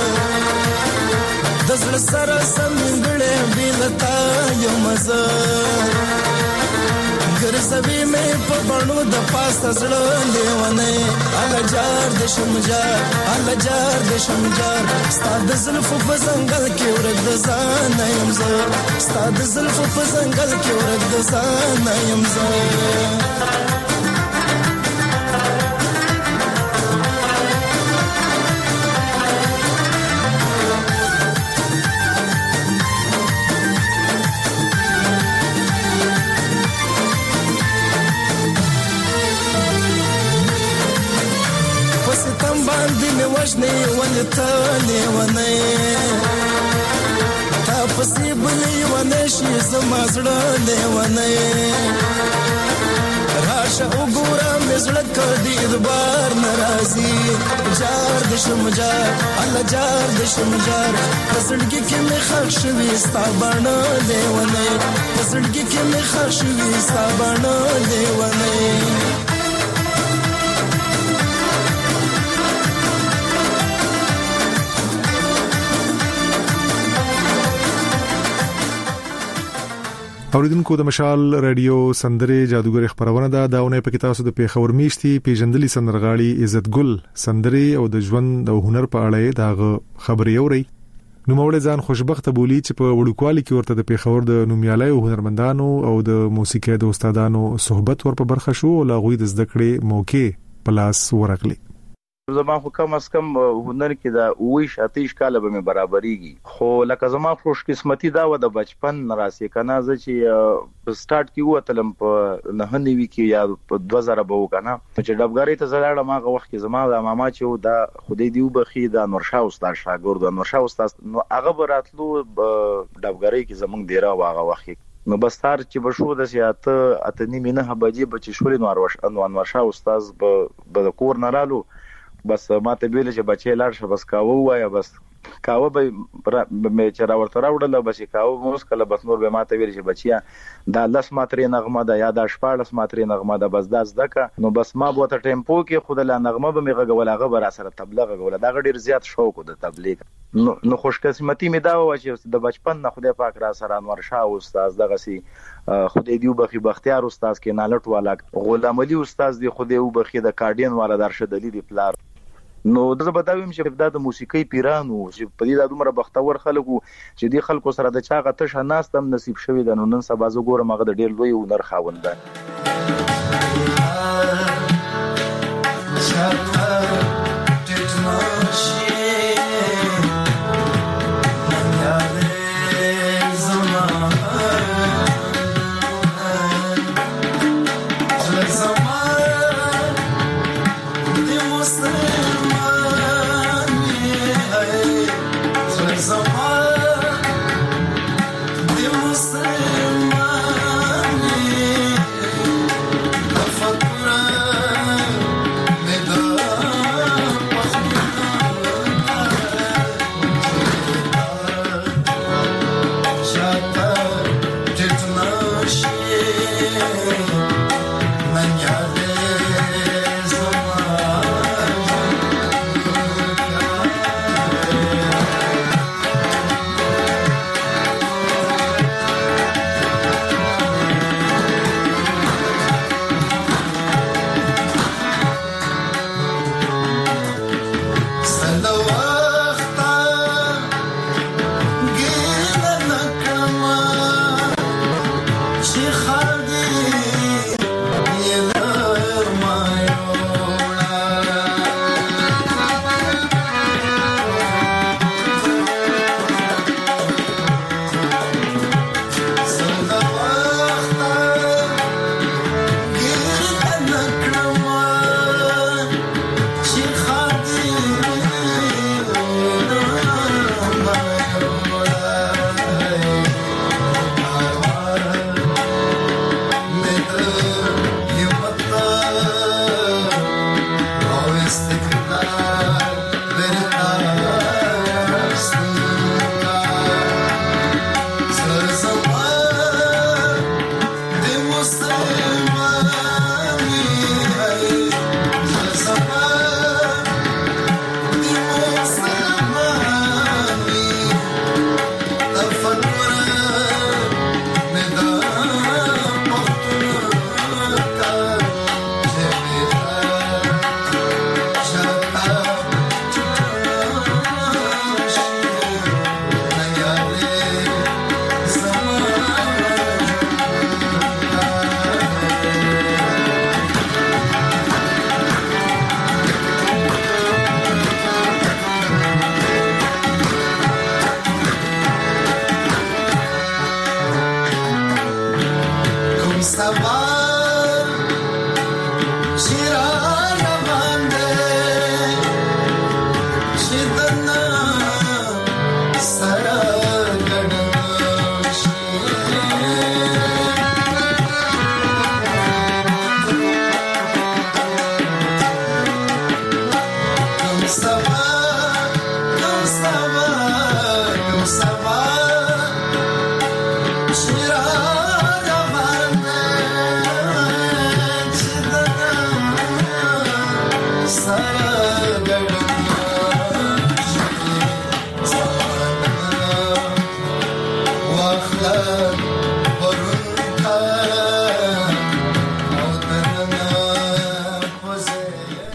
د زړه سره سمندړې بیلتا یم زه ګرځوي مې په بڼو د پاسه زړه لیونه الا جار د شمجار الا جار د شمجار ستاد زلفو په ځنګل کې ورګ د ځان یم زه ستاد زلفو په ځنګل کې ورګ د ځان یم زه باندې مې وژنې ولته لیونی تا پسې بلې ونې شي زما زړه لیونی راشه وګوره مې زړه کړي اعتبار ناراضي جار د شمجار الله جار د شمجار په زړګي کې مې خښ شوي ستا بڼه لیونی په زړګي کې مې خښ شوي ستا بڼه لیونی اوریدونکو د مشال رادیو سندره جادوګر خبرونه ده داونه په کې تاسو د پیښور میشتي پیژندلي سندرغاړي عزت ګل سندره او د ژوند او هنر په اړه داغه خبري اوري نو موږ ځان خوشبخته بولی چې په وړوکوالي کې ورته د پیښور د نومیالي او هنرمندانو او د موسیقي د استادانو صحبت ور په برخه شو او لاغوي د زده کړې موقع پلاس ورغلي زما خو کم از کم هنر کې دا وې شاتیش کاله به مې برابرېږي خو لکه زما خوش قسمتي دا و د بچپن راسي کنه ز چې سٹارټ کې وتلم په نه نیوي کې یا په دوه زره به وکنه چې ډبګاری ته زړه ما وخت کې زما د ماما چې دا خدای دیو بخي د انورشاه استاد شاګرد انورشاه استاد نو هغه براتلو ډبګاری کې زمونږ ډیره واغه وخت نو بستار چې بشو د سیاته اتنی مینه بجې بچ شولې نو انورشاه استاد به کور نه رالو بس ما ته ویل چې بچي لاړ شه بس کاوه وایا بس کاوه به مې چې راورته راوړل بس کاوه موس کله بس نور به ما ته ویل چې بچیا دا لس ماترې نغمه ده یا دا شپاړس ماترې نغمه ده بس دا زدکه نو بس ما بوته ټیمپو کې خود له نغمه به مې غوغلاغه بر سره تبلیغ غوغلا دا ډیر زیات شوق د تبلیغ نو نو خوش قسمتي مې دا و چې د بچپن نه خدای پاک را سره انور شاه استاد دغه سي خدای دیو بخي بختیار استاد کې نالټ والا غلام علي استاد دی خدای او بخي د کارډین والا درشد علي دی پلار نو زه به دا ویم چې دا د موسیقي پیرانو چې په دې د دومره بختور خلکو چې دی خلکو سره د چا غته شناست هم نصیب شوی د نن سبا زه ګورم هغه د ډیر لوی هنر خاوند ده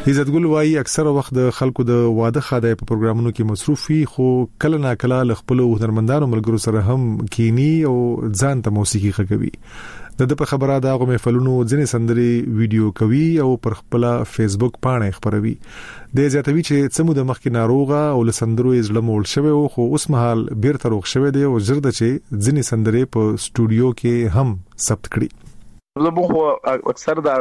عزت ګل وايي اکثره وخت د خلکو د واده خاده په پروګرامونو کې مصروف وي خو کله نا کله خپل هنرمندانو ملګرو سره هم کینی او ځان ته موسیقي خګوي. د د په خبره دا غو محفلونو ځنې سندري ویډیو کوي او پر خپل فیسبوک پاڼه خبروي. د زیاتوي چې څمو د مخکې ناروغه او لسندرو یې ځله مول شوی او خو اوس مهال بیرته روغ شوی دی او زرد چې ځنې سندري په سټوډیو کې هم ثبت کړي. زموږ خو اکثر دا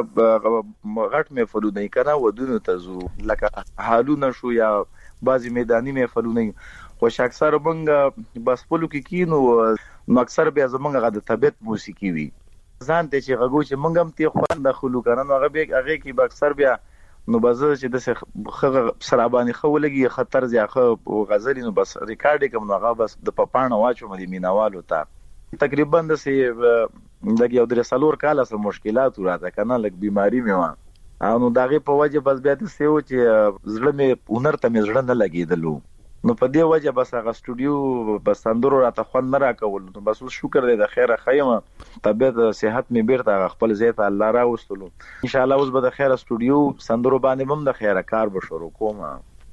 غټ محفلونه کنا ودونو ته زو لکه حالونه شو یا بعضی میداني محفلونه خو اکثر مونږ بس پلو کې کینو نو اکثر بیا زمونږ غد طبيعت موسیقي وي ځان ته چې غوږ چې مونږ هم ته خو د خلو کنه نو هغه به هغه کې به اکثر بیا نو بازه چې د خغه سرابانی خو لګي خطر ځاخه غزل نو بس ریکارډ کوم نو هغه بس د پپانه واچو مې مینوالو ته تقریبا د سي دغه یو درې سالور کاله سره مشکلات راته کنه لګ بیماری مې و نو دغه په وجه بس بیا د سيو چې زړه مې هنر ته مې زړه نه لګیدلو نو په دې وجه بس هغه سټوډیو بس اندرو راته خون نه راکول نو بس شکر دې د خیره خیمه طبيعت صحت مې بیرته خپل ځای ته الله راوستلو ان شاء الله اوس به د خیره سټوډیو سندرو باندې هم د خیره کار به شروع کوم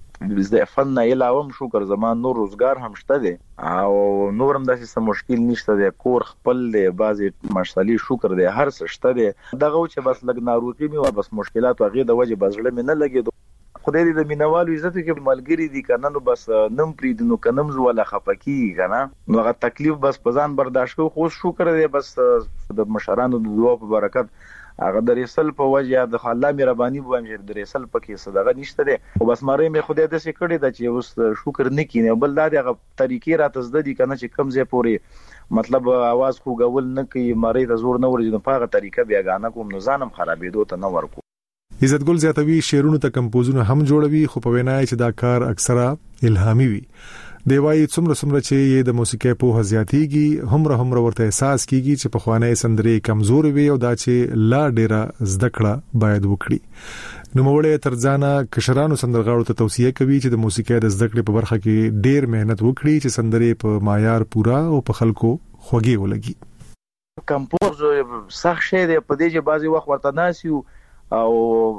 د فن نه علاوه شکر زمان نور روزګار هم شته دي او نورم داسې سم مشکل نشته دي کور خپل دي بعضي مشالي شکر دي هر څه شته دي دغه چې بس لګ ناروغي مې او بس مشکلات واغې د وجه بزړه مې نه لګیدو خدای دې د مینوالو عزت کې ملګری دي کنه نو بس نم پری دي نو کنم زو ولا خپکی کنه نو هغه تکلیف بس پزان برداشت کو خو شکر دي بس د مشرانو د دعا په برکت هغه د رسل په وجه د الله مهرباني بوم چې د رسل پکې صدقه نشته دي او بس مړې مې خدای دې سې کړی د چې اوس شکر نکینه بل دا دغه طریقې راته زده دي کنه چې کم زه پوري مطلب आवाज خو غول نه کوي مړې ته زور نه ورځي په هغه طریقه بیا غانه کوم نو ځانم خرابېدو ته نه ورکو. عزت ګل زیاتوي شعرونو ته کمپوزونه هم جوړوي خو په وینای چې دا کار اکثره الهامي وي. دی وايي څومره څومره چې یې د موسیقي په هزياتيږي همره همره ورته احساس کیږي چې په خوانې سندري کمزور وي او دا چې لا ډیره زده کړه باید وکړي. نو موړې ترځانه کشرانو سندرغاړو ته توصيه کوي چې د موسیقي د زده کړې په برخه کې ډیر مهنت وکړي چې سندري په معیار پورا او په خلکو خوږي ولګي. کمپوز سخت شی دی په دې چې بعضي وخت ورته ناسیو او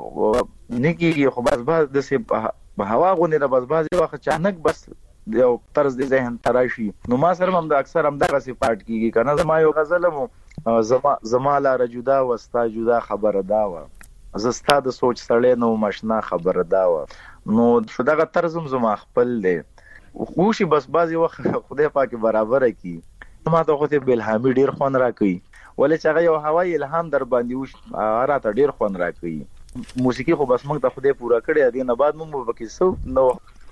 نګي خو بس بس د سي په هوا غونې د بس بعضي وخت چانک بس یو طرز د ذهن تراشي نو ما سره هم د اکثر هم دغه صفات کیږي کنه زما یو غزل مو زما زما لا رجدا وستا جدا خبر دا و زستا د سوچ سړې نو مشنا خبر دا و نو دغه طرز زما خپل دی خوشي بس بعضي وخت خدای پاک برابر کی ما ته خو ته بلهامي ډیر خون راکوي ولې چې هغه یو هواي الهام در باندې وش راته ډیر خون راکوي موسیقي خو بس موږ ته خدای پورا کړی دی نه بعد موږ وکړو سو نو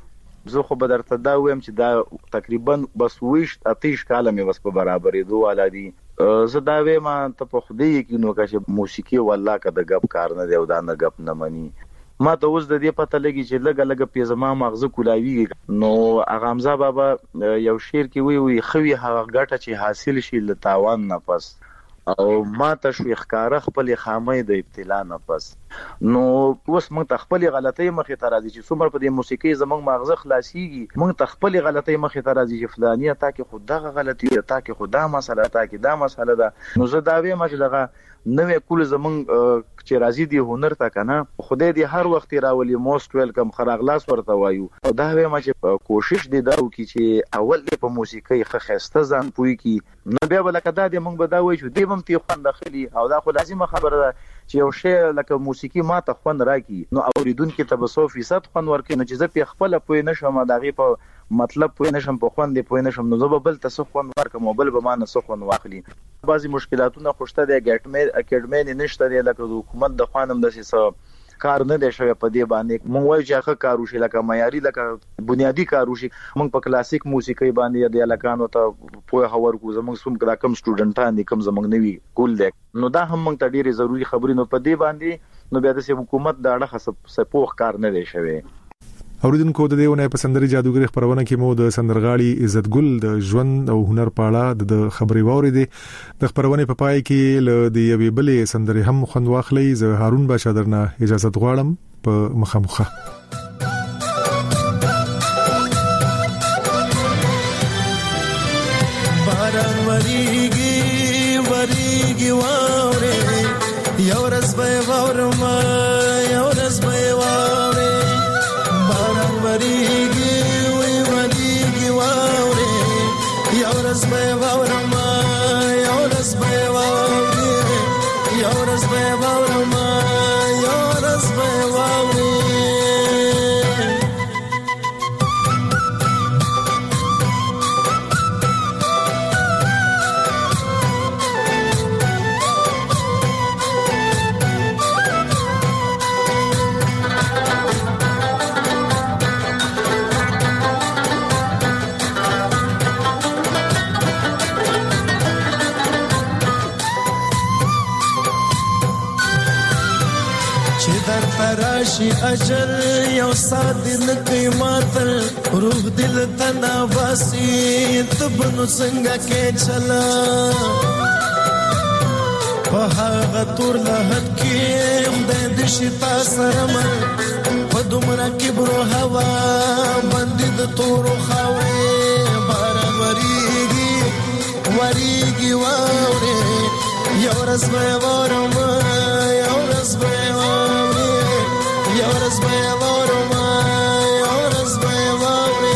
زه خو به درته دا وایم چې دا تقریبا بس ویش اتیش کاله مې بس په برابرې دوه ولادي زه دا وایم ته په خدای کې نو چې موسیقي والله کده غب کار نه دی او دا نه غب نه مني ما ته اوس د دې پته لګي چې لګ لګ په زما مغزه کولاوي نو اغه حمزه بابا یو شعر کې وی وی خوي هغه غټه چې حاصل شي ل تاوان نه پس او ما ته شو ښکارا خپل خامې د ابتلا نه پس نو اوس موږ ته خپل غلطۍ مخې ته راځي چې څومره په دې موسیقي زمونږ مغزه خلاصيږي موږ ته خپل غلطۍ مخې ته راځي چې فلانیه تا کې خود دغه غلطي تا کې خود دا مسله تا کې دا مسله ده نو زه دا وایم چې دغه نوې کول زمونږ چې راځي دی هنر تا کنه خدای دې هر وخت راولي موست ویلکم خراغلاس ورته وایو او دا وایم چې کوشش دې دا وکړي چې اول دې په موسیقي ښه خسته ځان پوي کی نو بیا ولکه دا دې موږ به دا وایو چې دې هم تی خوند داخلي او دا خو لازمه خبره ده چې یو شی لکه موسیقي ما ته خوند راکړي نو اوریدونکو ته به صد فیصد خوند ورکړي نو چې زه په خپل پوي نشم دغه په مطلب پوي نشم په خوند دی پوي نشم نو زه به بل ته خوند ورکم او بل به ما نه خوند واخلي بعضی مشکلاتونه خوشته دي اکیډمي اکیډمي نشته دی لکه د حکومت د خوانم د څه کار نه دی شوی په دې باندې مونږ وایو چې هغه کار وشي لکه معیاري لکه بنیادی کار وشي مونږ په کلاسیک موسیقي باندې د الکانو ته پوهه ورکو زمونږ سوم کدا کم سټوډنټان دي کم زمونږ نوي کول دي نو دا هم مونږ ته ډیره ضروری خبرې نو په دې باندې نو بیا د حکومت دا اړه سپوخ کار نه دی شوی. اوریدونکو د دیونه په سندري جادوګری خبرونه کې مو د سندرغاړي عزت ګل د ژوند او هنر په اړه د خبري ووري دي د خبرونه په پای کې ل د یوې بلې سندري هم خوند واخلي زه هارون باشا درنه اجازه غواړم په مخامخه. باران وریږي وریږي واره یو ورځ به وورم یو ورځ به راشي اجل یو سات نکي ماتل روح دل تنا باسي تبنو څنګه کې چلا په هغه تور لهد کې خدای دې شتا سره مل په دومره کبر او هوا باندې د تور خاوي باران وريږي وريږي واوري یو ورځ به ورم یو ورځ به ورم یو ورځ به ورم یو ورځ به ورم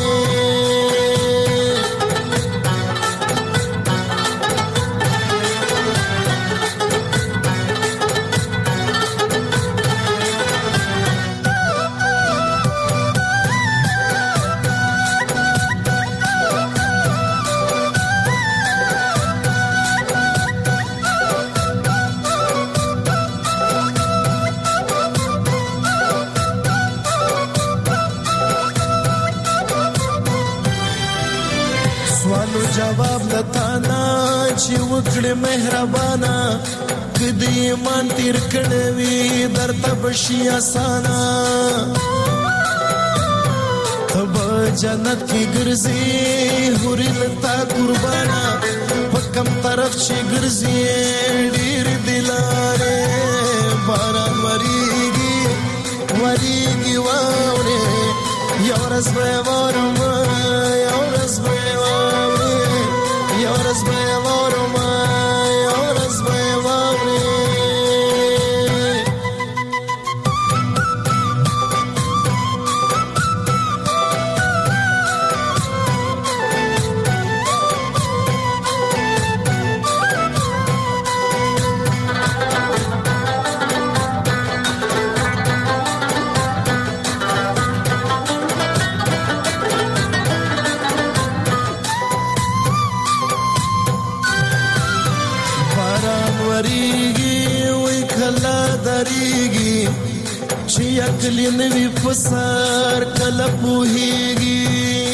جواب لتانا چې وکړې مهربانا کدی ایمان تیر کړوي درته بشي آسانا تب جنت کې ګرځي هوري لتا قربانا پکم طرف چې ګرځي ډیر دلاره باران وريږي وريږي واوري یو ورځ به ورم یو ورځ به یو ورځ به ورم یو ورځ به ورم چې اکلی نوی پسار کله پوهیږي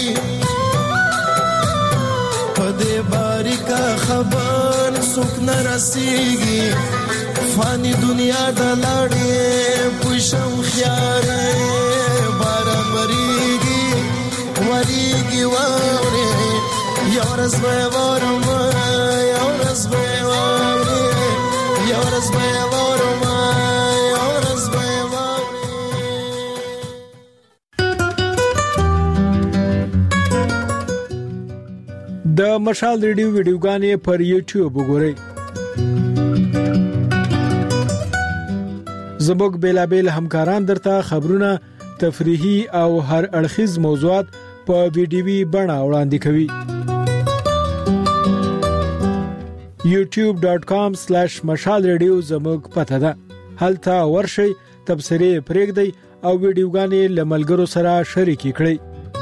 پدې باریکا خبر څوک نه رسیږي فانی دنیا د لاړې پښم خیاره باران وريږي وريږي واوري یو ورځ به ورم یو ورځ به ورم یو ورځ به ورم د مشال ریډیو ویډیوګانې پر یوټیوب وګورئ. زموږ بیلابیل همکاران درته خبرونه، تفریحي او هر اړخیز موضوعات په ویډیوي بڼه وړاندې کوي. یوټیوب ډاٹ کام سلیش مشال ریډیو زموږ پته ده. هلته ورشئ، تبصرې پرېږدئ او ویډیوګانې له ملګرو سره شریکې کړئ.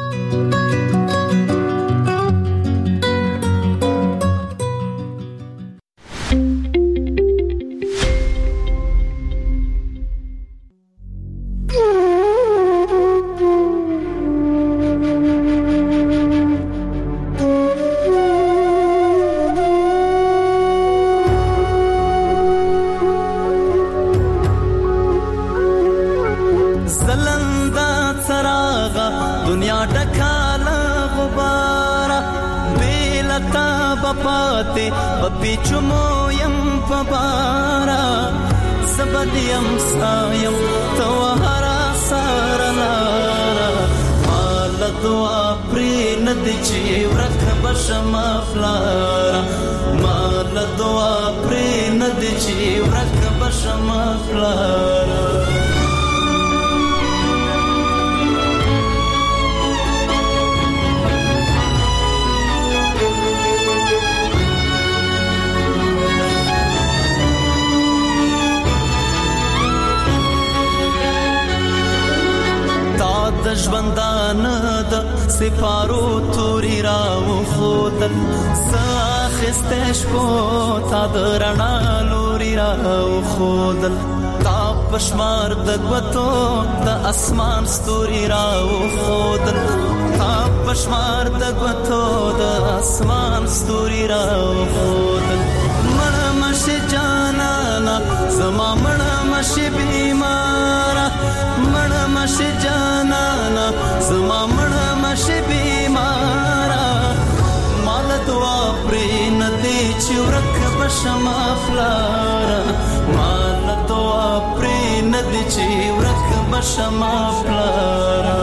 ژوندان د سپارو توري راو خودل ساخستش پو تا درنا لوري راو خودل تا پشمار د غوتو د اسمان ستوري راو خودل تا پشمار د غوتو د اسمان ستوري راو خودل مړ مشه جانانا زما مړ مشه بیمار مړه مشه جانانا زما مړه مشه بیمارا مال دعا پرې ندی چې ورک بشما فلارا مال دعا پرې ندی چې ورک بشما فلارا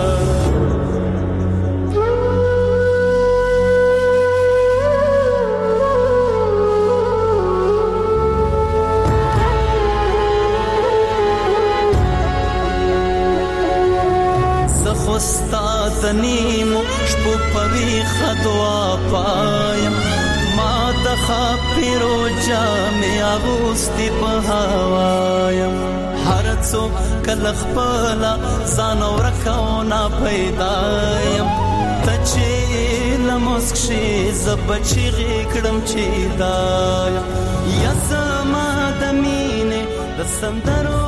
استاد نیمو شپو پوی خدوا پایم ما د خاپیرو جامې اغوستي په هوایم هر څوک کله خپل ځان ورکاونه پیدایم ته چې لمسک شي زبچې غکړم چې دایم یا زما د مینې د سندرو